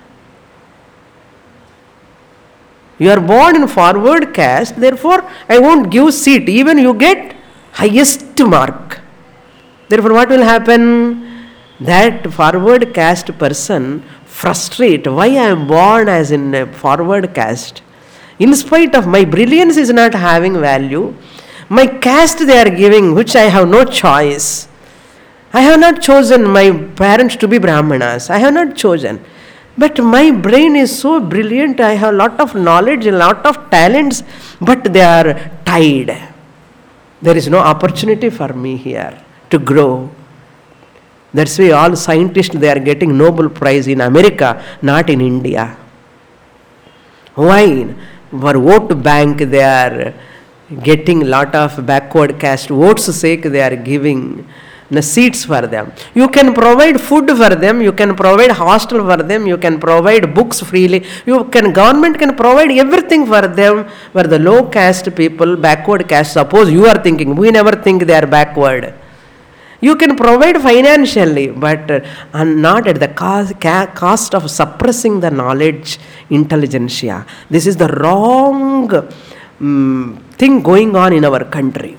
You are born in forward caste, therefore I won't give seat, even you get highest mark. Therefore what will happen? That forward caste person frustrate, why I am born as in a forward caste. In spite of my brilliance is not having value, my caste they are giving, which I have no choice. I have not chosen my parents to be Brahmanas. I have not chosen. But my brain is so brilliant, I have a lot of knowledge, a lot of talents, but they are tied. There is no opportunity for me here to grow. That's why all scientists, they are getting Nobel Prize in America, not in India. Why? For vote bank, they are getting lot of backward caste votes sake, they are giving seats for them. You can provide food for them, you can provide hostel for them, you can provide books freely, you can, government can provide everything for them. For the low caste people, backward caste, suppose you are thinking, we never think they are backward. You can provide financially, but uh, not at the cost, cost of suppressing the knowledge, intelligentsia. This is the wrong um, thing going on in our country.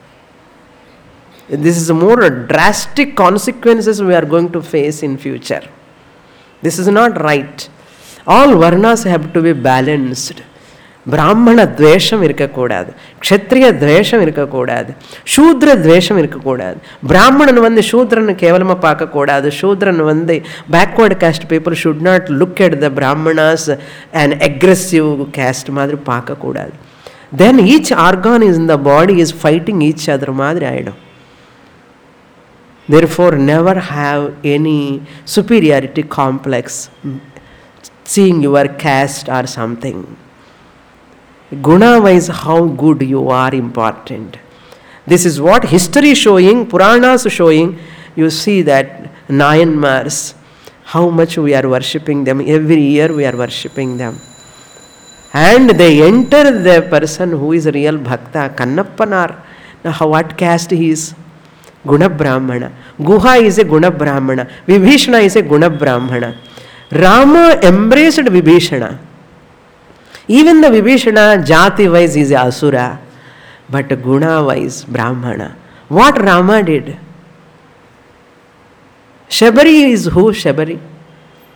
This is more drastic consequences we are going to face in future. This is not right. All varnas have to be balanced. Brahmana dvesham irukkakoodadu, kshatriya dvesham irukkakoodadu, shudra dvesham irukkakoodadu. Brahmanan vandu shudran kevalama paakakoodadu. Shudran vandu backward caste people should not look at the Brahmanas an aggressive caste madri paakakoodadu. Then each organ is in the body is fighting each other madri aidum. Therefore, never have any superiority complex, seeing your caste or something. Guna wise, how good you are important. This is what history showing, Puranas showing. You see that Nayanmars, how much we are worshipping them. Every year we are worshipping them. And they enter the person who is real Bhakta, Kannappanar. Now, what caste he is? Guna Brahmana. Guha is a Guna Brahmana. Vibhishana is a Guna Brahmana. Rama embraced Vibhishana. Even the Vibhishana, Jati wise is a Asura, but Guna wise Brahmana. What Rama did? Shabari is who? Shabari.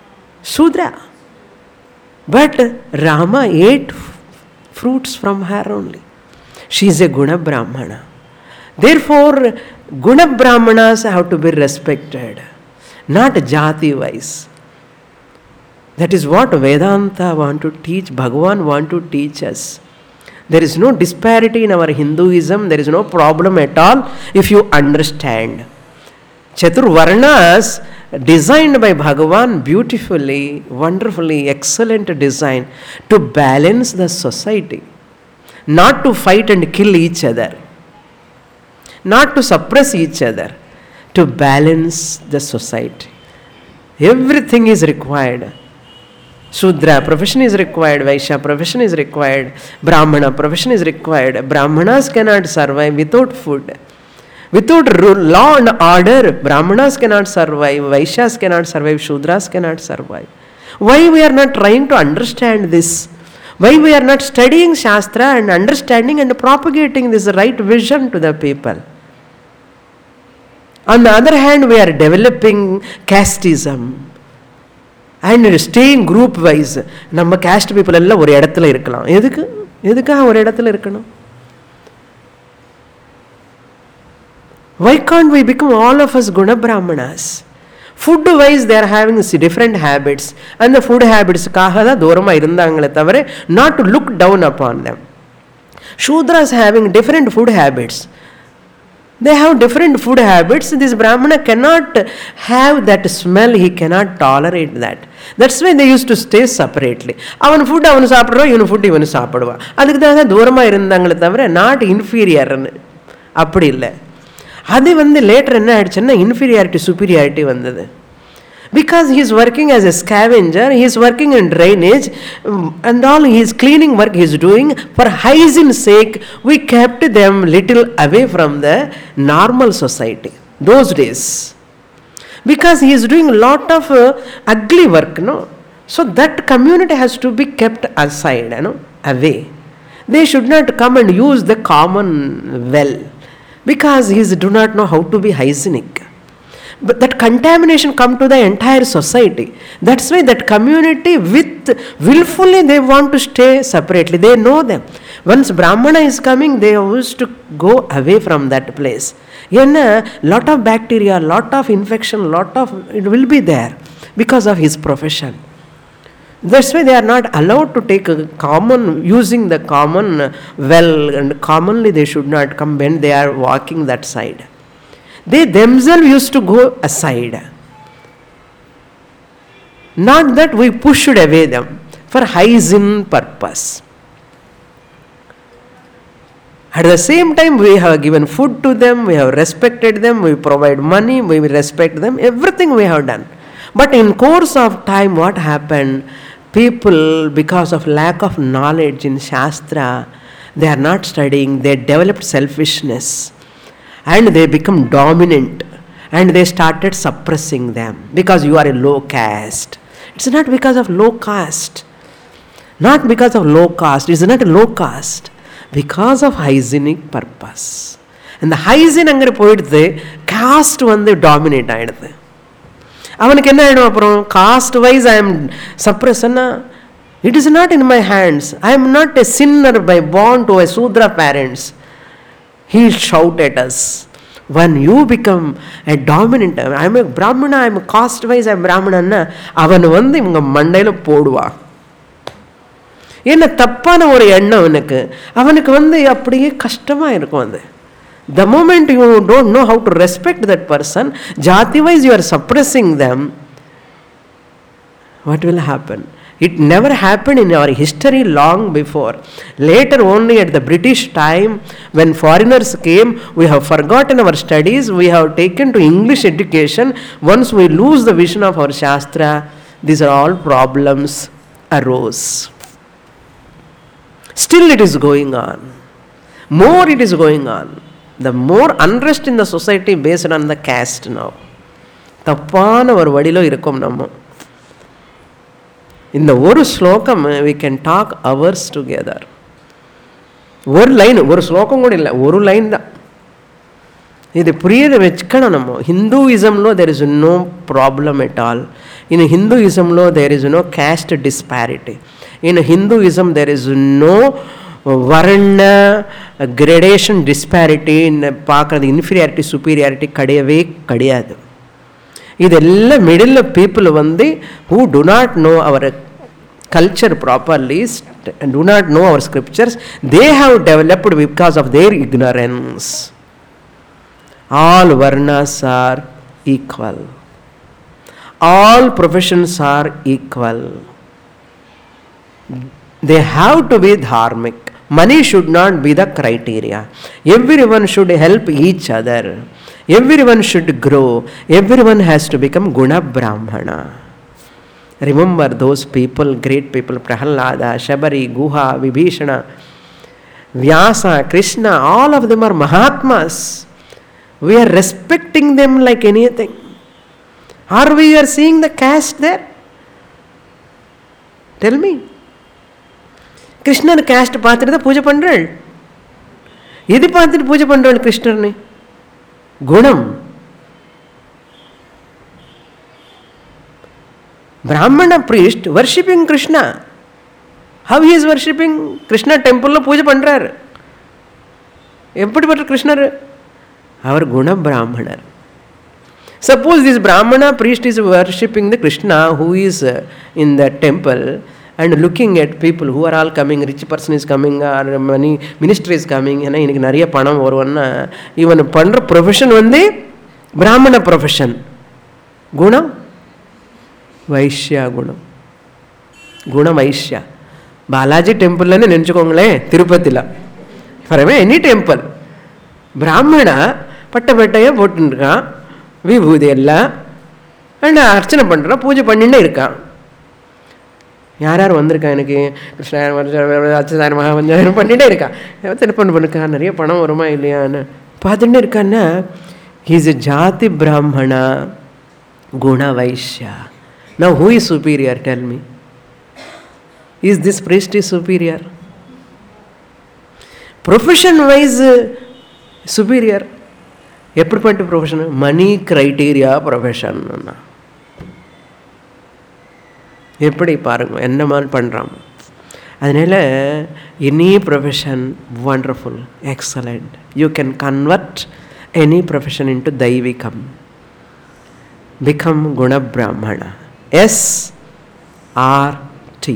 Shudra. But Rama ate fruits from her only. She is a Guna Brahmana. Therefore, Guna Brahmanas have to be respected, not jati wise. That is what Vedanta want to teach, Bhagavan want to teach us. There is no disparity in our Hinduism, there is no problem at all if you understand. Chaturvarnas designed by Bhagavan beautifully, wonderfully, excellent design to balance the society, not to fight and kill each other, not to suppress each other, to balance the society. Everything is required. Shudra profession is required, Vaishya profession is required, Brahmana profession is required. Brahmanas cannot survive without food. Without law and order, Brahmanas cannot survive, Vaishyas cannot survive, Shudras cannot survive. Why we are not trying to understand this? Why we are not studying Shastra and understanding and propagating this right vision to the people? On the other hand, we are developing casteism and staying group wise. நம்ம caste people எல்லாம் ஒரு இடத்துல இருக்கலாம். எதுக்கு? எதுக்காக ஒரு இடத்துல இருக்கணும்? Why can't we become all of us Guna Brahmanas? Food wise they are having different habits, and the food habits kaha da dorama irundangale thavare, not to look down upon them. Shudras having different food habits. They have different food habits. This Brahmana cannot have that smell, he cannot tolerate that. That's why they used to stay separately. Avan food avanu saapidra, ivanu food ivanu saapiduva. Adukku doorama irundangale thavara, not inferior. Appadi illa. அது வந்து later என்ன ஆயிடுச்சுன்னா inferiority superiority வந்தது. Because he is working as a scavenger, he is working in drainage, and all his cleaning work he is doing, for hygiene's sake, we kept them little away from the normal society those days. Because he is doing a lot of uh, ugly work, no? So that community has to be kept aside, you know, away. They should not come and use the common well, because he do not know how to be hygienic. But that contamination come to the entire society. That's why that community with willfully they want to stay separately. They know them. Once Brahmana is coming, they used to go away from that place. A lot of bacteria, lot of infection, lot of it will be there because of his profession. That's why they are not allowed to take a common, using the common well, and commonly they should not come when they are walking that side. They themselves used to go aside. Not that we pushed away them for hygiene purpose. At the same time, we have given food to them, we have respected them, we provide money, we respect them, everything we have done. But in course of time, what happened? People, because of lack of knowledge in Shastra, they are not studying, they developed selfishness and they become dominant and they started suppressing them because you are a low caste. It's not because of low caste. Not because of low caste. It's not a low caste. Because of hygienic purpose. And the hygiene angre poiduthu, caste vandu dominate aayiduthu. அவனுக்கு என்ன ஆயிடும் அப்புறம் caste wise I am சப்ரஸன்னா it is not in my hands I am not a sinner by born to a Shudra parents he shout at us when you become a dominant I am a brahmana I am a caste wise I am brahmana அவன் வந்து இவங்க மண்டையில போடுவா என்ன தப்பான ஒரு எண்ணம் அவனுக்கு அவனுக்கு வந்து அப்படியே கஷ்டமா இருக்கும் அது. The moment you don't know how to respect that person, jati wise you are suppressing them, what will happen? It never happened in our history long before. Later only at the British time, when foreigners came, we have forgotten our studies, we have taken to English education. Once we lose the vision of our Shastra, these are all problems arose. Still it is going on. More it is going on. The more unrest in the society based on the caste now. தப்பான ஒரு வழியில இருக்கும் நம்ம. இந்த ஒரு ஸ்லோகம் we can talk hours together. ஒரு line ஒரு ஸ்லோகம் கூட இல்லை ஒரு லைன் தான். ఇది పురియద వెచ్చుకోవడం నమ్ము. హిందూయిజంలో there is no problem at all. In హిందూయిజంలో there is no caste disparity. In Hinduism there is no varna gradation disparity பார்க்குறது, இன்ஃபீரியாரிட்டி சுப்பீரியாரிட்டி கிடையவே கிடையாது. இதெல்லாம் மிடில் பீப்புள் வந்து who do not know our culture properly, do not know our scriptures, they have developed because of their ignorance. All varnas are equal, all professions are equal. They have to be dharmic. Money should not be the criteria. Everyone should help each other. Everyone should grow. Everyone has to become Guna Brahmana. Remember those people, great people, Prahalada, Shabari, Guha, Vibhishana, Vyasa, Krishna, all of them are Mahatmas. We are respecting them like anything. Or we are seeing the caste there? Tell me. Krishnar caste பார்த்துட்டு தான் பூஜை பண்ணுறாள். எது பார்த்துட்டு பூஜை பண்ணுறாள் கிருஷ்ணர்னு? குணம். பிராமண priest worshipping Krishna. How he is worshipping? Krishna டெம்பிளில் பூஜை பண்ணுறாரு. எப்படிப்பட்ட கிருஷ்ணர்? அவர் குண பிராமணர். Suppose this Brahmana priest is worshipping the Krishna who is in the temple and looking at people who are all coming, rich person is coming or money ministry is coming, ஏன்னா இன்னைக்கு நிறைய பணம் வருவன்னா இவன் பண்ணுற ப்ரொஃபஷன் வந்து பிராமண profession. குணம் வைஷ்யா, குணம் குணம் வைஷ்யா. பாலாஜி டெம்பிள்னு நினச்சிக்கோங்களேன், திருப்பதியில் ஃபார் எனி டெம்பிள் பிராமண பட்ட பட்டையாக போட்டுருக்கான், விபூதி எல்லாம் அண்ட் அர்ச்சனை பண்ணுறான், பூஜை பண்ணிகிட்டே இருக்கான். யார் யார் வந்திருக்கா எனக்கு கிருஷ்ணா அச்சதாரம் மகாபஞ்சாயிரம் பண்ணிகிட்டே இருக்கான். எத்தனை பண்ணு பண்ணுக்கா, நிறைய பணம் வருமா இல்லையான்னு பார்த்துட்டே இருக்கான்னா he's a jati Brahmana guna Vaishya. Now who is superior? Tell me. Is this priest is superior? Profession wise superior. எப்படிப்பட்ட ப்ரொஃபஷன்? Money criteria profession. எப்படி பாருங்க என்ன மாதிரி பண்ணுறான். அதனால் any profession wonderful, excellent. You can convert any profession into தெய்வீகம். Become guna Brahmana. S R T.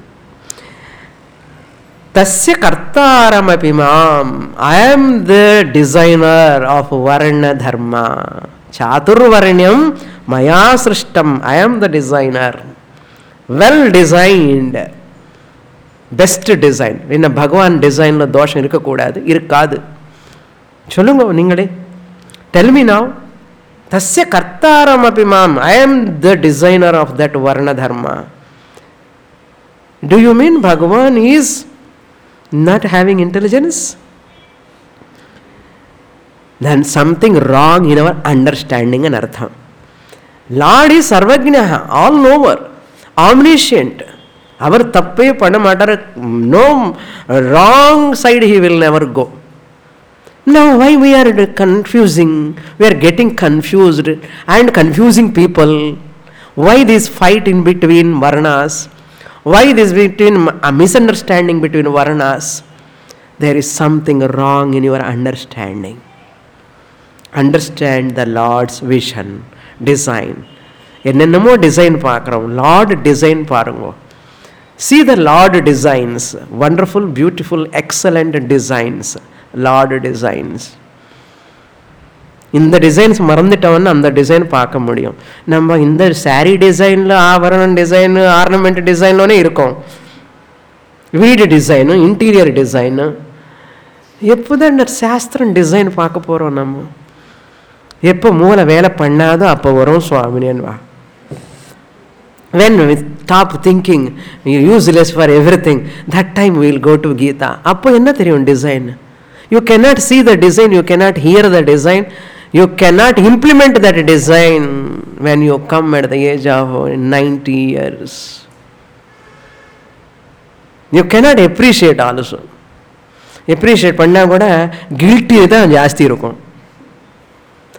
தஸ்ய கர்த்தாரமபி மாம். ஐ ஆம் த டிசைனர் ஆஃப் வர்ண தர்மா. சாதுர்வர்ணியம் மயா சிருஷ்டம். I am the designer. Well designed, best design. என்ன பகவான் டிசைனில் தோஷம் இருக்கக்கூடாது, இருக்காது. சொல்லுங்க நீங்களே. Tell me now. தஸ்ய கர்த்தாரம் அபி மாம். ஐ am the designer of that வர்ண தர்மா. To you mean Bhagavan is not having intelligence? then something wrong in our understanding and artham. Lord is sarvajna, all knower, omniscient. அவர் தப்பே பண்ண மாட்டார். No wrong side he will never go. Now why we are confusing? We are getting confused and confusing people. Why this fight in between varnas? Why this between a misunderstanding between varnas? There is something wrong in your understanding. Understand the Lord's vision, design. என்னென்னமோ design பார்க்குறோம். Lord design பாருங்க. See the Lord designs, wonderful, beautiful, excellent designs. Lord designs. இந்த designs மறந்துட்டோம்னா அந்த design பார்க்க முடியும். நம்ம இந்த சாரீ டிசைனில் ஆபரணம் டிசைனு, ஆர்னமெண்ட் டிசைன்லோனே இருக்கும். வீடு டிசைனு, இன்டீரியர் டிசைனு. எப்போதான் இந்த சாஸ்திரம் டிசைன் பார்க்க போகிறோம்? நம்ம எப்போ மூளை வேலை பண்ணாதோ அப்போ வரும் சுவாமினியன் வா. When we stop thinking useless for everything, that time we will go to Gita. அப்போ என்ன தெரியும் design? You cannot see the design, you cannot hear the design, you cannot implement that design when you come at the age of ninety years. You cannot appreciate also. Appreciate பண்ணா கூட guilty தான் ஜாஸ்தி இருக்கும்.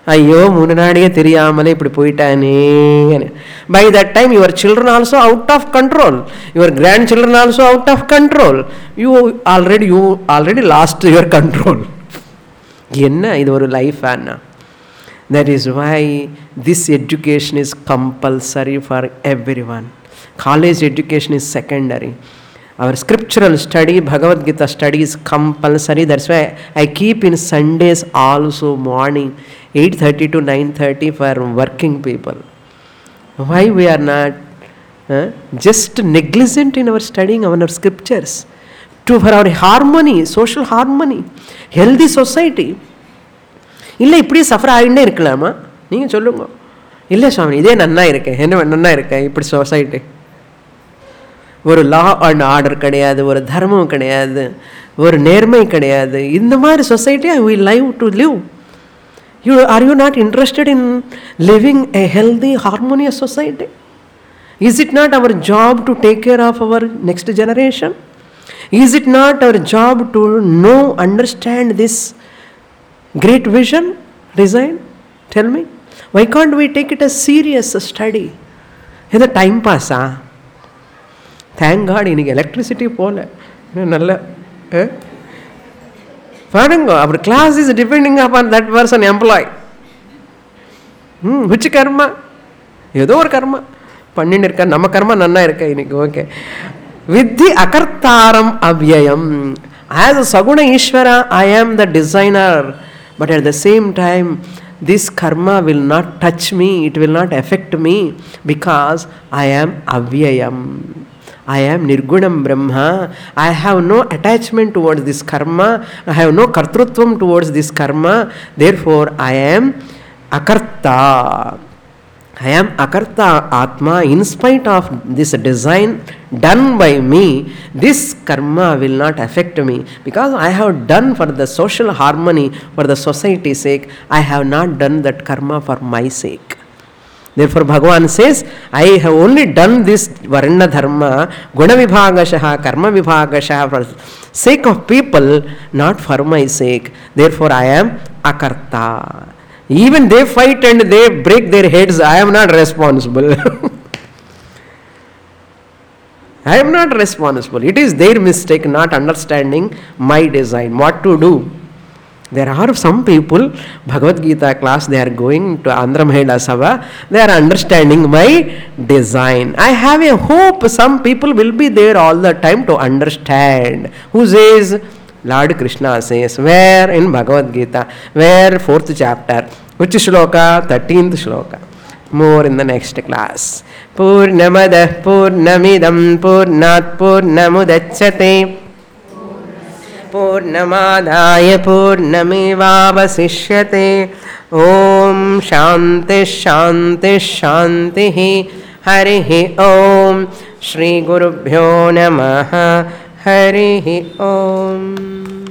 ஐயோ முன்னாடியே தெரியாமலே இப்படி போயிட்டானே. By that time your children also out of control, your grand children also out of control. You already you already lost your control. என்ன இது ஒரு லைஃப் ஆனா? That is why this education is compulsory for everyone. College education is secondary. Our scriptural study, Bhagavad Gita study is compulsory. That's why I keep in Sundays also morning eight thirty to nine thirty for working people. Why we are not uh, just negligent in our studying our scriptures? To for our harmony, social harmony, healthy society. இல்லை இப்படியே suffer ஆகிட்டே இருக்கலாமா? நீங்கள் சொல்லுங்க. இல்லை சுவாமி இதே நன்னா இருக்கேன், என்ன நன்னா இருக்கேன். இப்படி சொசைட்டி ஒரு லா அண்ட் ஆர்டர் கிடையாது, ஒரு தர்மம் கிடையாது, ஒரு நேர்மை கிடையாது. இந்த மாதிரி society we live to live. You are you not interested in living a healthy harmonious society? Is it not our job to take care of our next generation? Is it not our job to know understand this great vision, design? Tell me. Why can't we take it as serious study? Is a time pass? Ah? Thank God, இன்னைக்கு electricity போல நல்ல பாருங்க. our class is depending upon that person employee. Hmm, which karma? ஏதோ ஒரு கர்மா பண்ணிட்டு இருக்க, நம்ம கர்மா நன்னா இருக்க இன்னைக்கு. ஓகே. வித்தி அகர்த்தாரம் அவ்யயம். As a Saguna Ishvara, I am the designer. But at the same time, this karma will not touch me, it will not affect me, because I am avyayam. I am nirgunam brahma. I have no attachment towards this karma. I have no kartrutvam towards this karma. Therefore, I am akarta. I am akarta atma. In spite of this design done by me, this karma will not affect me, because I have done for the social harmony, for the society's sake. I have not done that karma for my sake. Therefore Bhagavan says, I have only done this varna dharma, guna vibhagashaha, karma vibhagashaha, for sake of people, not for my sake. Therefore I am akarta. Even they fight and they break their heads, I am not responsible. I am not responsible. It is their mistake, not understanding my design, what to do. There are some people, Bhagavad Gita class, they are going to Andhra Mahila Sabha, they are understanding my design. I have a hope some people will be there all the time to understand. Who says? Lord Krishna says. Where? In Bhagavad Gita. Where? Fourth chapter. Which shloka? thirteenth shloka. More in the next class. Purnamadah Purnamidam Purnat Purnamudachyate Purnamadaya Purnamevavasishyate. Om Shanti Shanti Shanti Harihi Om. Shri Gurubhyo Namaha. Harihi Om.